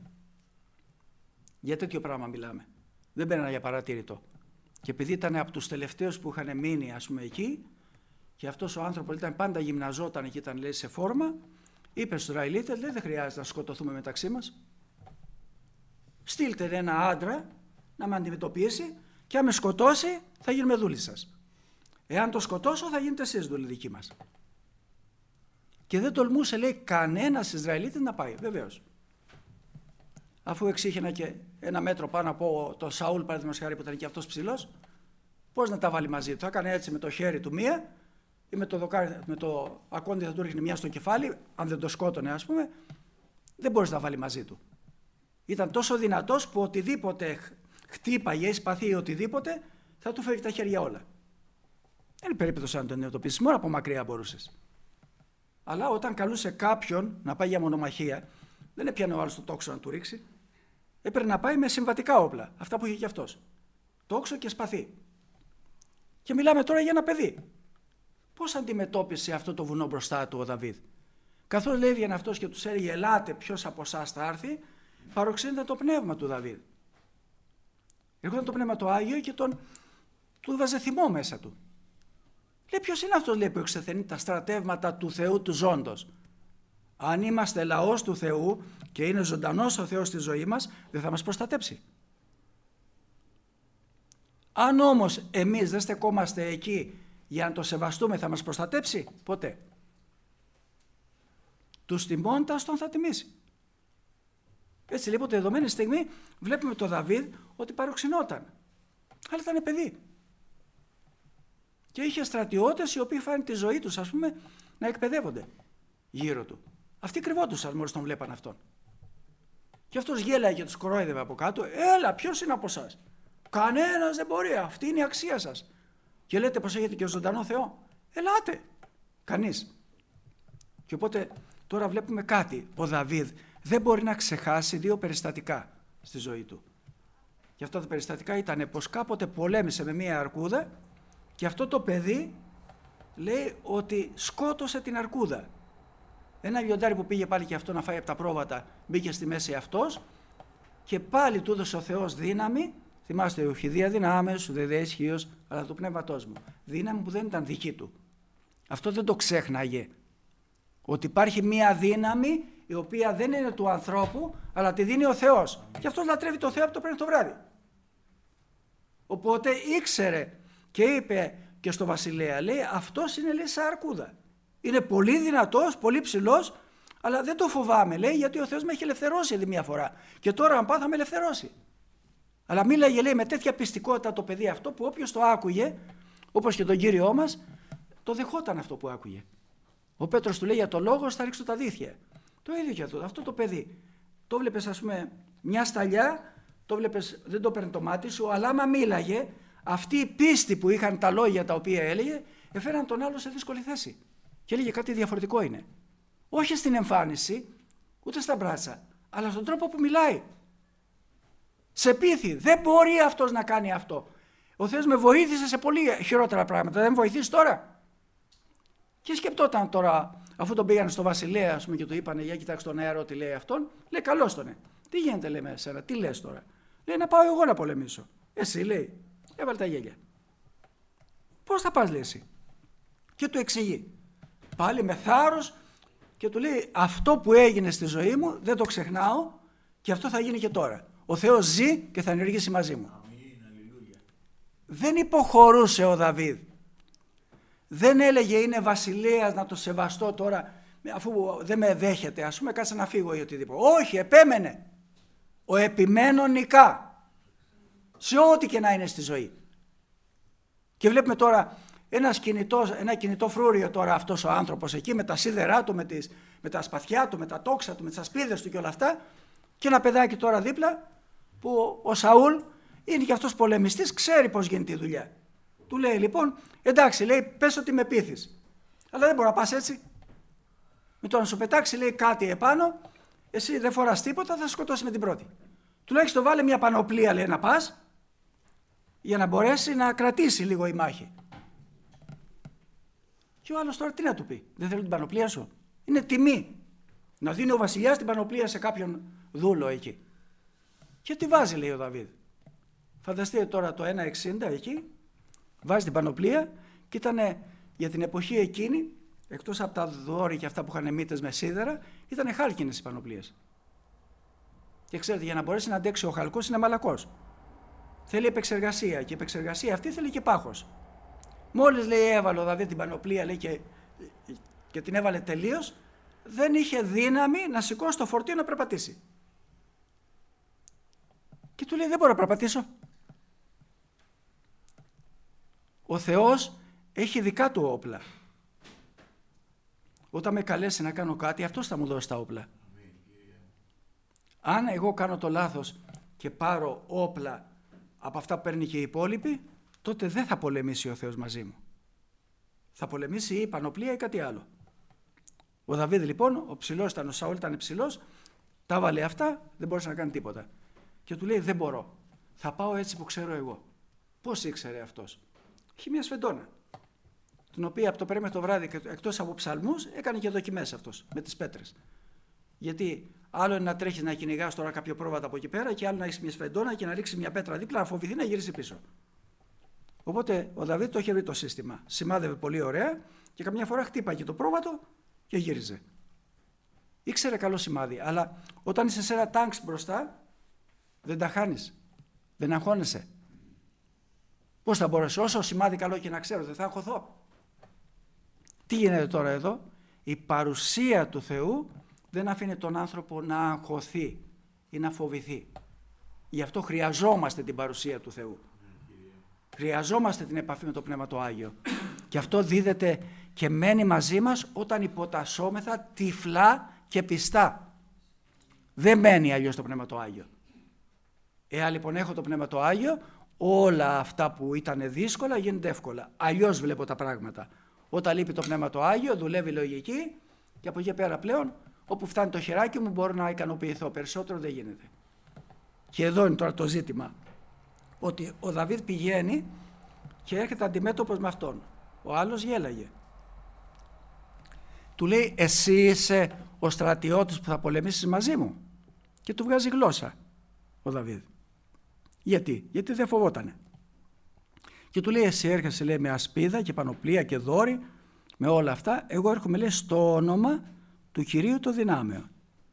Speaker 1: Για τέτοιο πράγμα μιλάμε. Δεν μπαίνανε για παρατήρητο. Και επειδή ήταν από τους τελευταίους που είχαν μείνει, ας πούμε, εκεί, και αυτός ο άνθρωπος ήταν πάντα γυμναζόταν και ήταν, λέει, σε φόρμα, είπε στους Ισραηλίτες, λέει, δεν χρειάζεται να σκοτωθούμε μεταξύ μας. Στείλτε ένα άντρα να με αντιμετωπίσει και αν με σκοτώσει θα γίνουμε δούλοι σας. Εάν το σκοτώσω θα γίνετε εσείς δούλοι δικοί μας. Και δεν τολμούσε, λέει, κανένας Ισραηλίτης να πάει, βεβαίως. Αφού εξήχαινα και ένα μέτρο πάνω από τον Σαούλ, παραδείγματος χάρη, που ήταν και αυτός ψηλός, πώς να τα βάλει μαζί του? Θα έκανε έτσι με το χέρι του μία ή με το, δοκάρι, με το ακόντι θα του ρίχνει μία στο κεφάλι, αν δεν το σκότωνε, ας πούμε, δεν μπορείς να τα βάλει μαζί του. Ήταν τόσο δυνατός που οτιδήποτε χτύπαγε ή σπαθί ή οτιδήποτε θα του φέρει τα χέρια όλα. Δεν είναι περίπτωση να τον αντιμετωπίσει, μόνο από μακριά μπορούσες. Αλλά όταν καλούσε κάποιον να πάει για μονομαχία, δεν έπιανε ο άλλος το τόξο να του ρίξει. Έπρεπε να πάει με συμβατικά όπλα, αυτά που είχε και αυτός. Τόξο και σπαθί. Και μιλάμε τώρα για ένα παιδί. Πώς αντιμετώπισε αυτό το βουνό μπροστά του ο Δαβίδ? Καθώς λέει έβγαινε αυτός και τους έλεγε, ελάτε, ποιος από εσάς θα έρθει, παροξύνεται το πνεύμα του Δαβίδ. Έρχονταν το πνεύμα το Άγιο και τον του βάζε θυμό μέσα του. Λέει, ποιος είναι αυτός, λέει, που εξεθενεί τα στρατεύματα του Θεού του ζώντος? Αν είμαστε λαός του Θεού και είναι ζωντανός ο Θεός στη ζωή μας, δεν θα μας προστατέψει. Αν όμως εμείς δεν στεκόμαστε εκεί για να το σεβαστούμε, θα μας προστατέψει? Ποτέ. Τους τιμώντας τον θα τιμήσει. Έτσι λοιπόν τη δεδομένη στιγμή βλέπουμε τον Δαβίδ ότι παροξυνόταν. Αλλά ήταν παιδί. Και είχε στρατιώτες οι οποίοι φάνε τη ζωή τους, ας πούμε, να εκπαιδεύονται γύρω του. Αυτοί κρυβόντουσαν μόλις τον βλέπαν αυτόν. Και αυτός γέλαγε και τους κορόιδευε από κάτω. Έλα, ποιος είναι από εσάς? Κανένας δεν μπορεί, αυτή είναι η αξία σας. Και λέτε πως έχετε και ο ζωντανό Θεό. Ελάτε. Κανείς. Και οπότε τώρα βλέπουμε κάτι. Ο Δαβίδ δεν μπορεί να ξεχάσει δύο περιστατικά στη ζωή του. Και αυτά τα περιστατικά ήταν πως κάποτε πολέμησε με μία αρκούδα και αυτό το παιδί λέει ότι σκότωσε την αρκούδα. Ένα λιοντάρι που πήγε πάλι και αυτό να φάει από τα πρόβατα, μπήκε στη μέση αυτός και πάλι του έδωσε ο Θεός δύναμη Θυμάστε, όχι δια δυνάμεως, ούτε δια ισχύος, αλλά του πνεύματός μου. Δύναμη που δεν ήταν δική του. Αυτό δεν το ξέχναγε. Ότι υπάρχει μία δύναμη η οποία δεν είναι του ανθρώπου, αλλά τη δίνει ο Θεός. Και αυτός λατρεύει το Θεό από το πρωί το βράδυ. Οπότε ήξερε και είπε και στο βασιλέα, λέει, αυτός είναι, λέει, σαν αρκούδα. Είναι πολύ δυνατός, πολύ ψηλός, αλλά δεν το φοβάμαι, λέει, γιατί ο Θεός με έχει ελευθερώσει ήδη μία φορά. Και τώρα αν πάω θα με ελευθερώσει. Αλλά μίλαγε, λέει, με τέτοια πιστικότητα το παιδί αυτό, που όποιος το άκουγε, όπως και τον Κύριό μας, το δεχόταν αυτό που άκουγε. Ο Πέτρος του λέει, για το λόγο θα ρίξω τα δίθια. Το ίδιο και αυτό, αυτό το παιδί. Το βλέπεις, ας πούμε, μια σταλιά, το βλέπεις, δεν το παίρνει το μάτι σου, αλλά άμα μίλαγε, αυτή η πίστη που είχαν τα λόγια τα οποία έλεγε, έφεραν τον άλλο σε δύσκολη θέση. Και έλεγε κάτι διαφορετικό είναι. Όχι στην εμφάνιση, ούτε στα μπράτσα, αλλά στον τρόπο που μιλάει. Σε πείθει, δεν μπορεί αυτός να κάνει αυτό. Ο Θεός με βοήθησε σε πολύ χειρότερα πράγματα, δεν με βοηθήσει τώρα. Και σκεπτόταν τώρα, αφού τον πήγαν στο βασιλέα, ας πούμε, και του είπανε, για κοιτάξτε τον νεαρό τι λέει αυτόν, λέει, καλώς τον. Τι γίνεται, λέει, με εσένα, τι λες τώρα. Λέει, να πάω εγώ να πολεμήσω. Εσύ, λέει, έβαλε τα γέλια. Πώς θα πας, λέει, εσύ. Και του εξηγεί. Πάλι με θάρρος και του λέει, αυτό που έγινε στη ζωή μου δεν το ξεχνάω και αυτό θα γίνει και τώρα. Ο Θεός ζει και θα ενεργήσει μαζί μου. Αμήν, δεν υποχωρούσε ο Δαβίδ. Δεν έλεγε είναι βασιλέας να το σεβαστώ τώρα, αφού δεν με δέχεται, ας πούμε, κάτσε να φύγω ή οτιδήποτε. Όχι, επέμενε. Ο επιμένων νικά. Σε ό,τι και να είναι στη ζωή. Και βλέπουμε τώρα ένα κινητό, ένα κινητό φρούριο τώρα αυτός ο άνθρωπος εκεί, με τα σίδερά του, με, τις, με τα σπαθιά του, με τα τόξα του, με τις ασπίδες του και όλα αυτά. Και ένα παιδάκι τώρα δίπλα, που ο Σαούλ είναι και αυτός πολεμιστής, ξέρει πώς γίνεται η δουλειά. Του λέει λοιπόν, εντάξει, λέει, πες ότι με πείθεις. Αλλά δεν μπορεί να πας έτσι. Με το να σου πετάξει, λέει, κάτι επάνω, εσύ δεν φοράς τίποτα, θα σε σκοτώσει με την πρώτη. Τουλάχιστον βάλε μια πανοπλία, λέει, να πας, για να μπορέσει να κρατήσει λίγο η μάχη. Και ο άλλος τώρα τι να του πει, δεν θέλω την πανοπλία σου. Είναι τιμή να δίνει ο βασιλιάς την πανοπλία σε κάποιον δούλο εκεί. Και τι βάζει, λέει ο Δαβίδ. Φανταστείτε τώρα το ένα εξήντα εκεί, βάζει την πανοπλία και ήταν για την εποχή εκείνη, εκτός από τα δόρυ και αυτά που είχαν μύτες με σίδερα, ήταν χάλκινες οι πανοπλίες. Και ξέρετε, για να μπορέσει να αντέξει ο χαλκός είναι μαλακός. Θέλει επεξεργασία και η επεξεργασία αυτή θέλει και πάχος. Μόλις, λέει, έβαλε ο Δαβίδ την πανοπλία, λέει, και, και την έβαλε τελείως, δεν είχε δύναμη να σηκώσει το φορτίο να περπατήσει. Και του λέει, δεν μπορώ να περπατήσω. Ο Θεός έχει δικά του όπλα. Όταν με καλέσει να κάνω κάτι, αυτός θα μου δώσει τα όπλα. Αν εγώ κάνω το λάθος και πάρω όπλα από αυτά που παίρνει και οι υπόλοιποι, τότε δεν θα πολεμήσει ο Θεός μαζί μου. Θα πολεμήσει η πανοπλία ή κάτι άλλο. Ο Δαβίδ λοιπόν, ο ψηλός ήταν, ο Σαούλ ήταν ψηλός, τα βάλε αυτά, δεν μπορούσε να κάνει τίποτα. Και του λέει, δεν μπορώ, θα πάω έτσι που ξέρω εγώ. Πώς ήξερε αυτός? Είχε μια σφεντόνα, την οποία από το πρωί μέχρι το βράδυ, εκτός από ψαλμούς, έκανε και δοκιμές αυτός με τις πέτρες. Γιατί άλλο είναι να τρέχεις να κυνηγάς τώρα κάποιο πρόβατο από εκεί πέρα, και άλλο να έχεις μια σφεντόνα και να ρίξει μια πέτρα δίπλα, να φοβηθεί να γυρίσει πίσω. Οπότε ο Δαβίδ το είχε βρει το σύστημα. Σημάδευε πολύ ωραία και καμιά φορά χτύπαγε το πρόβατο και γύριζε. Ήξερε καλό σημάδι, αλλά όταν είσαι σε ένα τάγκ μπροστά, δεν τα χάνεις. Δεν αγχώνεσαι. Πώς θα μπορέσω, όσο σημάδι καλό και να ξέρω, δεν θα αγχωθώ. Τι γίνεται τώρα εδώ? Η παρουσία του Θεού δεν αφήνει τον άνθρωπο να αγχωθεί ή να φοβηθεί. Γι' αυτό χρειαζόμαστε την παρουσία του Θεού. Χρειαζόμαστε την επαφή με το Πνεύμα το Άγιο. Και αυτό δίδεται και μένει μαζί μας όταν υποτασσόμεθα τυφλά και πιστά. Δεν μένει αλλιώς το Πνεύμα το Άγιο. Εάν λοιπόν έχω το Πνεύμα το Άγιο, όλα αυτά που ήταν δύσκολα γίνονται εύκολα. Αλλιώς βλέπω τα πράγματα. Όταν λείπει το Πνεύμα το Άγιο, δουλεύει η λογική και από εκεί πέρα πλέον, όπου φτάνει το χεράκι μου, μπορώ να ικανοποιηθώ. Περισσότερο δεν γίνεται. Και εδώ είναι τώρα το ζήτημα. Ότι ο Δαβίδ πηγαίνει και έρχεται αντιμέτωπος με αυτόν. Ο άλλος γέλαγε. Του λέει, εσύ είσαι ο στρατιώτης που θα πολεμήσεις μαζί μου? Και του βγάζει γλώσσα ο Δαβίδ. Γιατί, γιατί δεν φοβότανε. Και του λέει, εσύ έρχεσαι, λέει, με ασπίδα και πανοπλία και δόρη, με όλα αυτά, εγώ έρχομαι, λέει, στο όνομα του Κυρίου των δυνάμεων.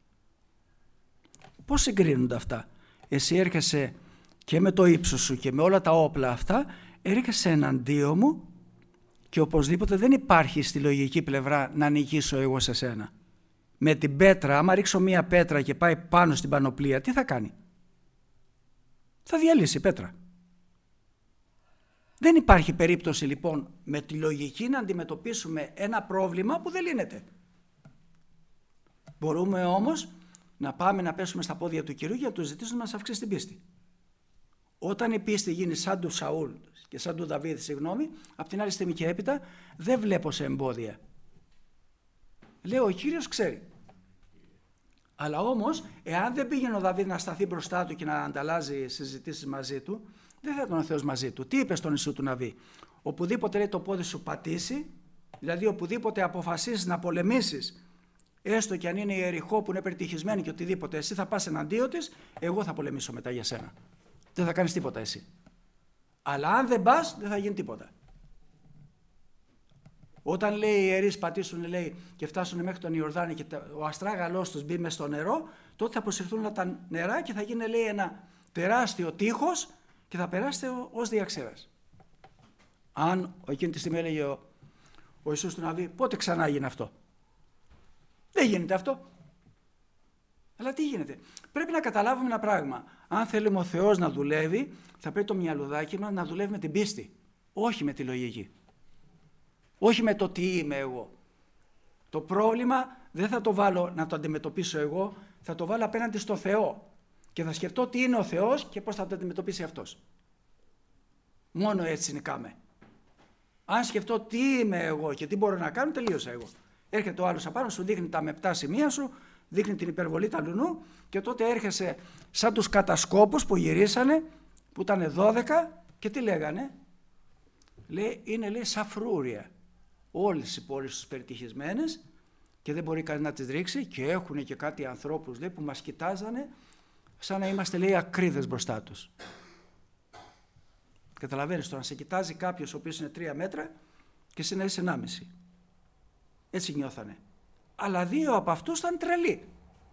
Speaker 1: Πώς συγκρίνονται αυτά? Εσύ έρχεσαι και με το ύψος σου και με όλα τα όπλα αυτά, έρχεσαι εναντίον μου και οπωσδήποτε δεν υπάρχει στη λογική πλευρά να νικήσω εγώ σε σένα. Με την πέτρα, άμα ρίξω μία πέτρα και πάει πάνω στην πανοπλία, τι θα κάνει? Θα διαλύσει η πέτρα. Δεν υπάρχει περίπτωση λοιπόν με τη λογική να αντιμετωπίσουμε ένα πρόβλημα που δεν λύνεται. Μπορούμε όμως να πάμε να πέσουμε στα πόδια του Κυρίου για να του ζητήσουμε να μας αυξήσει την πίστη. Όταν η πίστη γίνει σαν του Σαούλ και σαν του Δαβίδ, συγγνώμη, από την άλλη στιγμή και έπειτα δεν βλέπω σε εμπόδια. Λέω, ο Κύριος ξέρει. Αλλά όμως, εάν δεν πήγαινε ο Δαβίδ να σταθεί μπροστά του και να ανταλλάζει συζητήσεις μαζί του, δεν θα ήταν ο Θεός μαζί του. Τι είπε στον Ιησού του Ναβί? Οπουδήποτε, λέει, το πόδι σου πατήσει, δηλαδή οπουδήποτε αποφασίσεις να πολεμήσεις, έστω και αν είναι η Ιεριχώ που είναι περιτυχισμένη και οτιδήποτε, εσύ θα πας εναντίον της, εγώ θα πολεμήσω μετά για σένα. Δεν θα κάνεις τίποτα εσύ. Αλλά αν δεν πας, δεν θα γίνει τίποτα. Όταν, λέει, οι ιερείς πατήσουν, λέει, και φτάσουν μέχρι τον Ιορδάνη και ο αστράγαλός τους μπει μες στο νερό, τότε θα αποσυρθούν τα νερά και θα γίνει, λέει, ένα τεράστιο τείχος και θα περάσετε ως διαξέρας. Αν εκείνη τη στιγμή έλεγε ο, ο Ιησούς του Ναβί, πότε ξανά γίνει αυτό? Δεν γίνεται αυτό. Αλλά τι γίνεται? Πρέπει να καταλάβουμε ένα πράγμα. Αν θέλουμε ο Θεός να δουλεύει, θα πρέπει το μυαλουδάκι μας να δουλεύει με την πίστη, όχι με τη λογική. Όχι με το τι είμαι εγώ. Το πρόβλημα δεν θα το βάλω να το αντιμετωπίσω εγώ, θα το βάλω απέναντι στο Θεό και θα σκεφτώ τι είναι ο Θεός και πώς θα το αντιμετωπίσει αυτός. Μόνο έτσι νικάμε. Αν σκεφτώ τι είμαι εγώ και τι μπορώ να κάνω, τελείωσα εγώ. Έρχεται ο άλλος απάνω, σου δείχνει τα μεπτά σημεία σου, δείχνει την υπερβολή ταλουνού και τότε έρχεσαι σαν τους κατασκόπους που γυρίσανε, που ήταν δώδεκα και τι λέγανε? Λέει, είναι, λέει, σαν φρούρια. Όλες οι πόλεις τους περιτυχισμένες και δεν μπορεί κανείς να τις ρίξει και έχουν και κάτι ανθρώπους, λέει, που μας κοιτάζανε σαν να είμαστε, λέει, ακρίδες μπροστά τους. Καταλαβαίνεις το να σε κοιτάζει κάποιος ο οποίος είναι τρία μέτρα και εσύ να είσαι ενάμιση. Έτσι νιώθανε. Αλλά δύο από αυτούς ήταν τρελοί.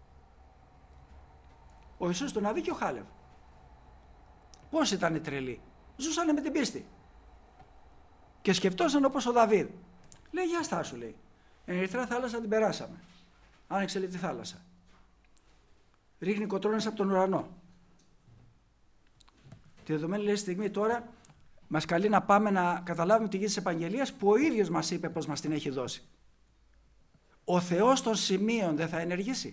Speaker 1: Ο Ιησούς του Ναβί και ο Χάλευ. Πώς ήταν τρελοί? Ζούσανε με την πίστη. Και σκεφτόσαν όπως ο Δαβίδ. Λέει, για στάσου, λέει. Εν Ερυθρά θάλασσα την περάσαμε. Άνοιξε, λέει, τη θάλασσα. Ρίχνει κοτρώνες από τον ουρανό. Τη δεδομένη, λέει, στιγμή τώρα μας καλεί να πάμε να καταλάβουμε τη γη της επαγγελίας που ο ίδιος μας είπε πως μας την έχει δώσει. Ο Θεός των σημείων δεν θα ενεργήσει?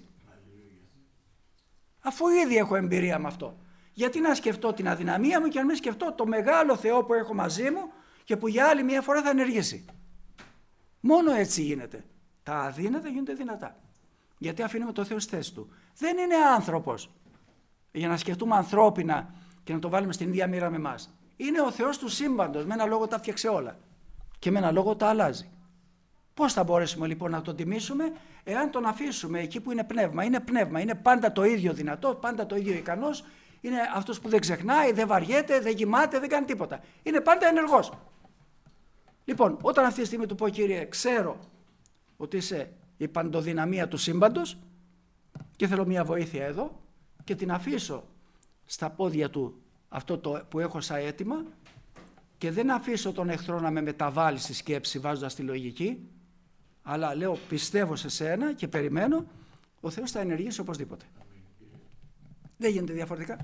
Speaker 1: Αφού ήδη έχω εμπειρία με αυτό. Γιατί να σκεφτώ την αδυναμία μου και να μην σκεφτώ το μεγάλο Θεό που έχω μαζί μου και που για άλλη μια φορά θα ενεργήσει? Μόνο έτσι γίνεται. Τα αδύνατα γίνονται δυνατά. Γιατί αφήνουμε το Θεό στη θέση του. Δεν είναι άνθρωπος για να σκεφτούμε ανθρώπινα και να το βάλουμε στην ίδια μοίρα με εμάς. Είναι ο Θεός του σύμπαντος. Με ένα λόγο τα φτιάξε όλα. Και με ένα λόγο τα αλλάζει. Πώς θα μπορέσουμε λοιπόν να τον τιμήσουμε εάν τον αφήσουμε εκεί που είναι πνεύμα? Είναι πνεύμα. Είναι πάντα το ίδιο δυνατό, πάντα το ίδιο ικανός. Είναι αυτός που δεν ξεχνάει, δεν βαριέται, δεν κοιμάται, δεν κάνει τίποτα. Είναι πάντα ενεργός. Λοιπόν, όταν αυτή τη στιγμή του πω, Κύριε, ξέρω ότι είσαι η παντοδυναμία του σύμπαντος και θέλω μια βοήθεια εδώ και την αφήσω στα πόδια του αυτό το που έχω σαν αίτημα και δεν αφήσω τον εχθρό να με μεταβάλει στη σκέψη βάζοντας τη λογική, αλλά λέω πιστεύω σε σένα και περιμένω, ο Θεός θα ενεργήσει οπωσδήποτε. Δεν γίνεται διαφορετικά.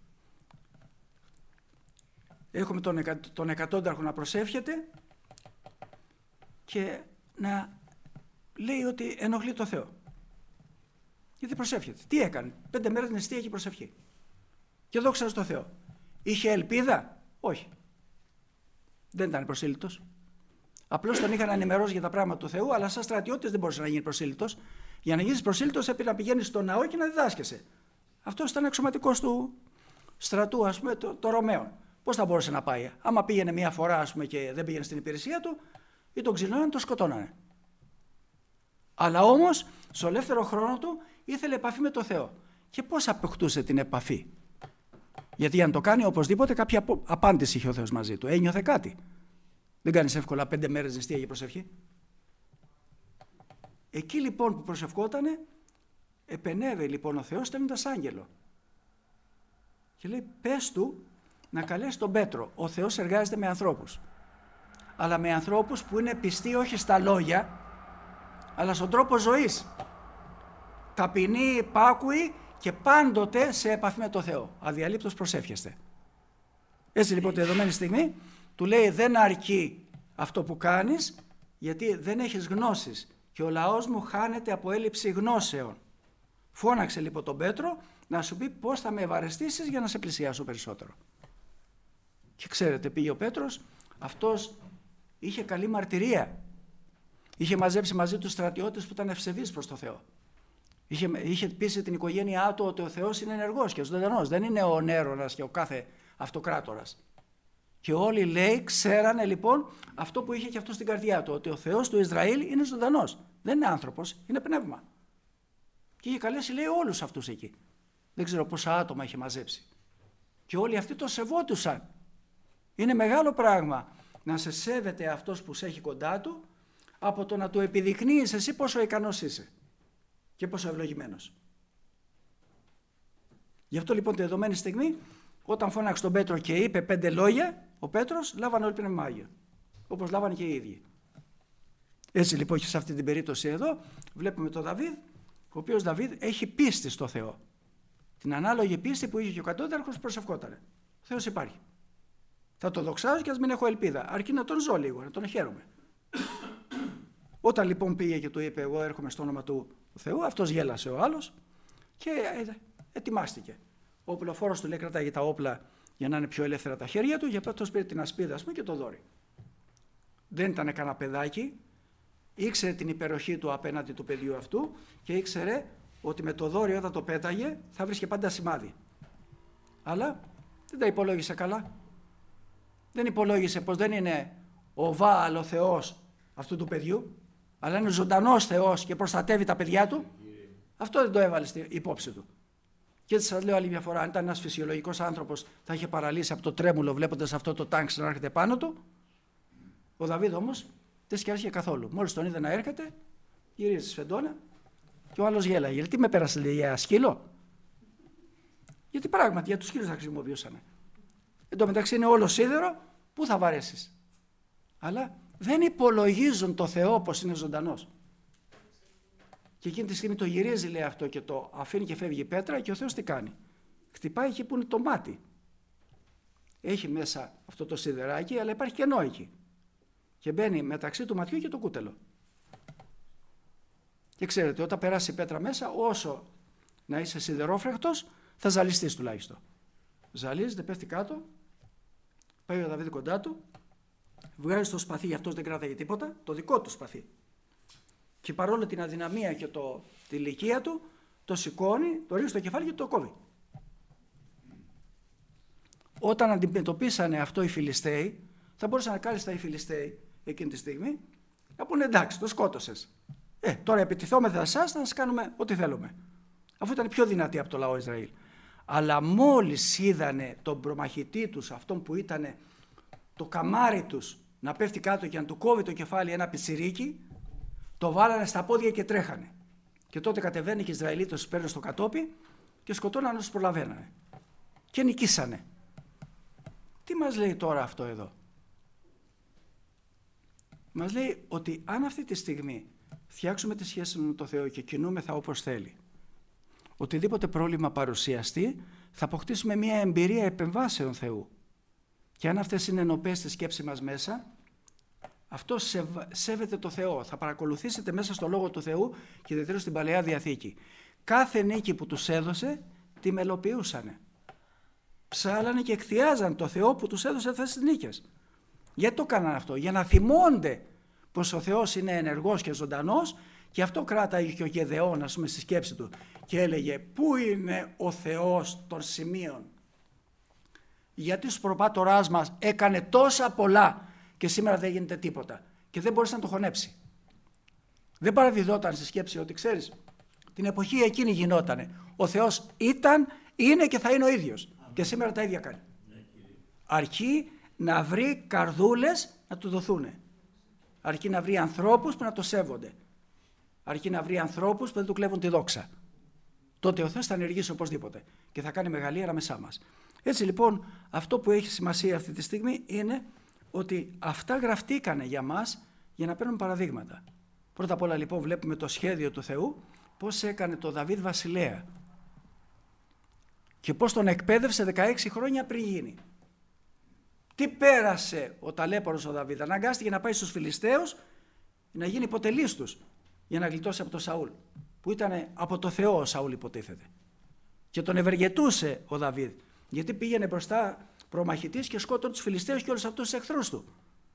Speaker 1: Έχουμε τον, εκα, τον εκατόνταρχο να προσεύχεται και να λέει ότι ενοχλεί το Θεό. Γιατί προσεύχεται. Τι έκανε? Πέντε μέρες νηστεία και προσευχή. Και δόξα στο Θεό. Είχε ελπίδα? Όχι. Δεν ήταν προσήλυτος. Απλώς τον είχαν ενημερώσει για τα πράγματα του Θεού, αλλά σαν στρατιώτης δεν μπορούσε να γίνει προσήλυτος. Για να γίνεις προσήλυτος έπρεπε να πηγαίνεις στο ναό και να διδάσκεσαι. Αυτός ήταν αξιωματικός του στρατού, ας πούμε, των το Ρωμαίων. Πώς θα μπορούσε να πάει? Άμα πήγαινε μία φορά, ας πούμε, και δεν πήγαινε στην υπηρεσία του, ή τον ξυλώνανε, τον σκοτώνανε. Αλλά όμως, στο ελεύθερο χρόνο του, ήθελε επαφή με το Θεό. Και πώς αποκτούσε την επαφή? Γιατί αν το κάνει οπωσδήποτε κάποια απάντηση είχε ο Θεός μαζί του. Ένιωθε κάτι. Δεν κάνεις εύκολα πέντε μέρες νηστεία για προσευχή. Εκεί λοιπόν που προσευχότανε, επενέβη λοιπόν ο Θεός στέλνοντας άγγελο. Και λέει, πες του να καλέσει τον Πέτρο. Ο Θεός εργάζεται με ανθρώπους. Αλλά με ανθρώπους που είναι πιστοί όχι στα λόγια, αλλά στον τρόπο ζωής. Ταπεινοί, υπάκουοι και πάντοτε σε επαφή με το Θεό. Αδιαλείπτως προσεύχεστε. Έτσι λοιπόν τη δεδομένη στιγμή του λέει, δεν αρκεί αυτό που κάνεις, γιατί δεν έχεις γνώσεις και ο λαός μου χάνεται από έλλειψη γνώσεων. Φώναξε λοιπόν τον Πέτρο να σου πει πώς θα με ευαρεστήσεις για να σε πλησιάσω περισσότερο. Και ξέρετε, πήγε ο Πέτρος, αυτός είχε καλή μαρτυρία. Είχε μαζέψει μαζί του στρατιώτες που ήταν ευσεβείς προς το Θεό. Είχε, είχε πείσει την οικογένειά του ότι ο Θεός είναι ενεργός και ζωντανός. Δεν είναι ο Νέρονας και ο κάθε αυτοκράτορας. Και όλοι, λέει, ξέρανε λοιπόν αυτό που είχε και αυτό στην καρδιά του, ότι ο Θεός του Ισραήλ είναι ζωντανός. Δεν είναι άνθρωπος, είναι πνεύμα. Και είχε καλέσει, λέει, όλους αυτούς εκεί. Δεν ξέρω πόσα άτομα είχε μαζέψει. Και όλοι αυτοί το σεβότουσαν. Είναι μεγάλο πράγμα να σε σέβεται αυτός που σε έχει κοντά του, από το να του επιδεικνύεις εσύ πόσο ικανός είσαι και πόσο ευλογημένος. Γι' αυτό λοιπόν τη δεδομένη στιγμή, όταν φώναξε τον Πέτρο και είπε πέντε λόγια, ο Πέτρος λάβανε όλοι Πνεύμα Άγιο, όπως λάβανε και οι ίδιοι. Έτσι λοιπόν και σε αυτή την περίπτωση εδώ βλέπουμε τον Δαβίδ, ο οποίος Δαβίδ έχει πίστη στο Θεό. Την ανάλογη πίστη που είχε και ο κατώταρχος προσευχότανε. Ο Θεός υπάρχει. Θα το δοξάζω και ας μην έχω ελπίδα, αρκεί να τον ζω λίγο, να τον χαίρομαι. Όταν λοιπόν πήγε και του είπε, εγώ έρχομαι στο όνομα του Θεού, αυτός γέλασε ο άλλος και ετοιμάστηκε. Ο οπλοφόρος του λέει, κρατάγει τα όπλα για να είναι πιο ελεύθερα τα χέρια του, γιατί αυτός πήρε την ασπίδα, ας πούμε, και το δόρυ. Δεν ήταν κανένα παιδάκι, ήξερε την υπεροχή του απέναντι του παιδιού αυτού και ήξερε ότι με το δόρυ όταν το πέταγε θα βρίσκε πάντα σημάδι. Αλλά δεν τα υπολόγισε καλά. Δεν υπολόγισε πως δεν είναι ο Βάαλ ο Θεός αυτού του παιδιού, αλλά είναι ζωντανός Θεός και προστατεύει τα παιδιά του. Αυτό δεν το έβαλε στην υπόψη του. Και έτσι σας λέω άλλη μια φορά, αν ήταν ένας φυσιολογικός άνθρωπος θα είχε παραλύσει από το τρέμουλο βλέποντας αυτό το τάγκ να έρχεται πάνω του. Ο Δαβίδ όμως δεν σκέφτηκε καθόλου. Μόλις τον είδε να έρχεται, γυρίζει σφεντόνα και ο άλλος γέλαγε. Γιατί με πέρασε, λέει, για σκύλο? Γιατί πράγματι για τους σκύλους θα χρησιμοποιούσαν. Εν τω μεταξύ είναι όλο σίδερο, πού θα βαρέσεις? Αλλά δεν υπολογίζουν το Θεό πως είναι ζωντανός. Και εκείνη τη στιγμή το γυρίζει, λέει, αυτό και το αφήνει και φεύγει η πέτρα και ο Θεός τι κάνει? Χτυπάει εκεί που είναι το μάτι. Έχει μέσα αυτό το σιδεράκι, αλλά υπάρχει κενό εκεί. Και μπαίνει μεταξύ του ματιού και το κούτελο. Και ξέρετε, όταν περάσει η πέτρα μέσα, όσο να είσαι σιδερόφρεχτος, θα ζαλιστείς τουλάχιστον. Ζαλίζεται, πέφτει κάτω, πάει ο Δαβίδ κοντά του, βγάζει το σπαθί, για αυτός δεν κράταγε τίποτα, το δικό του σπαθί. Και παρόλο την αδυναμία και το, την ηλικία του, το σηκώνει, το ρίχνει στο κεφάλι και το κόβει. Όταν αντιμετωπίσανε αυτό οι Φιλιστέοι, θα μπορούσαν να κάλλιστα οι Φιλιστέοι εκείνη τη στιγμή να πούνε, εντάξει, το σκότωσες. Ε, τώρα επιτιθόμεθα εσάς, θα σας κάνουμε ό,τι θέλουμε. Αφού ήταν πιο δυνατοί από το λαό Ισραήλ. Αλλά μόλις είδανε τον προμαχητή τους, αυτόν που ήταν το καμάρι τους, να πέφτει κάτω και να του κόβει το κεφάλι ένα πιτσιρίκι, το βάλανε στα πόδια και τρέχανε. Και τότε κατεβαίνει και οι Ισραηλίτες τους παίρνουν στο κατόπι και σκοτώναν όσους προλαβαίνανε. Και νικήσανε. Τι μας λέει τώρα αυτό εδώ? Μας λέει ότι αν αυτή τη στιγμή φτιάξουμε τη σχέση με τον Θεό και κινούμεθα όπως θέλει, οτιδήποτε πρόβλημα παρουσιαστεί, θα αποκτήσουμε μια εμπειρία επεμβάσεων Θεού. Και αν αυτές είναι ενωπές στη σκέψη μας μέσα, αυτό σέβεται το Θεό. Θα παρακολουθήσετε μέσα στο Λόγο του Θεού και ιδιαίτερα στην Παλαιά Διαθήκη. Κάθε νίκη που τους έδωσε, τη μελοποιούσανε. Ψάλανε και εκθιάζαν το Θεό που τους έδωσε αυτές τις νίκες. Γιατί το κάνανε αυτό? Για να θυμώνται πως ο Θεός είναι ενεργός και ζωντανός, και αυτό κράταγε και ο Γεδεών, ας πούμε, στη σκέψη του. Και έλεγε, πού είναι ο Θεός των σημείων? Γιατί στους προπάτοράς μας έκανε τόσα πολλά και σήμερα δεν γίνεται τίποτα. Και δεν μπορούσε να το χωνέψει. Δεν παραδιδόταν στη σκέψη ότι, ξέρεις, την εποχή εκείνη γινότανε. Ο Θεός ήταν, είναι και θα είναι ο ίδιος. Και σήμερα τα ίδια κάνει. Αρκεί να βρει καρδούλες να του δοθούν. Αρκεί να βρει ανθρώπους που να το σέβονται. Αρκεί να βρει ανθρώπους που δεν του κλέβουν τη δόξα. Τότε ο Θεός θα ενεργήσει οπωσδήποτε και θα κάνει μεγαλύτερα μεσά μας. Έτσι λοιπόν, αυτό που έχει σημασία αυτή τη στιγμή είναι ότι αυτά γραφτήκανε για μας για να παίρνουν παραδείγματα. Πρώτα απ' όλα λοιπόν βλέπουμε το σχέδιο του Θεού, πώς έκανε το Δαβίδ βασιλέα και πώς τον εκπαίδευσε δεκαέξι χρόνια πριν γίνει. Τι πέρασε ο ταλέπορος ο Δαβίδ? Αναγκάστηκε να πάει στους Φιλιστέους να γίνει υποτελής τους για να γλιτώσει από τον Σαούλ, που ήταν από το Θεό ο Σαούλ υποτίθεται. Και τον ευεργετούσε ο Δαβίδ, γιατί πήγαινε μπροστά προμαχητής και σκότωνε τους Φιλιστέους και όλους αυτούς τους εχθρούς του.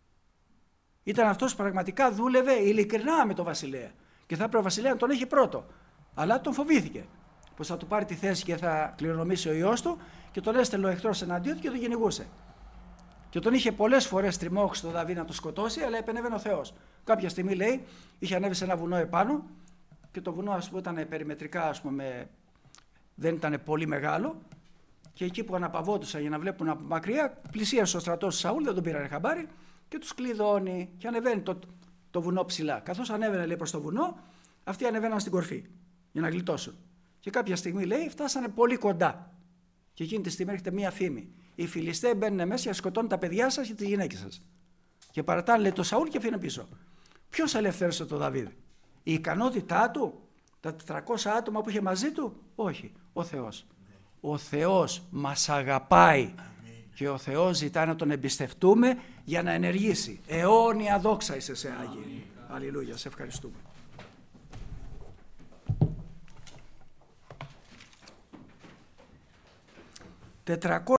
Speaker 1: Ήταν αυτός που πραγματικά δούλευε ειλικρινά με τον βασιλέα και θα έπρεπε ο βασιλέα να τον έχει πρώτο. Αλλά τον φοβήθηκε πως θα του πάρει τη θέση και θα κληρονομήσει ο ιός του και τον έστελνε ο εχθρός εναντίον του και τον κυνηγούσε. Και τον είχε πολλές φορές τριμώξει τον Δαβίδ να τον σκοτώσει, αλλά επενέβαινε ο Θεός. Κάποια στιγμή λέει, είχε ανέβει σε ένα βουνό επάνω και το βουνό, ας πούμε, ήταν περιμετρικά, ας πούμε, δεν ήταν πολύ μεγάλο. Και εκεί που αναπαυόντουσαν για να βλέπουν από μακριά, πλησίασε ο στρατός του Σαούλ, δεν τον πήρανε χαμπάρι και τους κλειδώνει και ανεβαίνει το, το βουνό ψηλά. Καθώς ανέβαινε, λέει, προς το βουνό, αυτοί ανεβαίναν στην κορφή για να γλιτώσουν. Και κάποια στιγμή, λέει, φτάσανε πολύ κοντά. Και εκείνη τη στιγμή έρχεται μία φήμη. Οι Φιλιστέοι μπαίνουν μέσα και σκοτώνουν τα παιδιά σας και τις γυναίκες σας. Και παρατάνε, λέει, το Σαούλ και αφήνουν πίσω. Ποιος ελευθέρωσε τον Δαβίδ? Η ικανότητά του? Τα τετρακόσια άτομα που είχε μαζί του? Όχι. Ο Θεός. Ο Θεός μας αγαπάει και ο Θεός ζητάει να τον εμπιστευτούμε για να ενεργήσει. Αιώνια δόξα είσαι σε Άγιε. Αλληλούια, σε ευχαριστούμε. τετρακόσια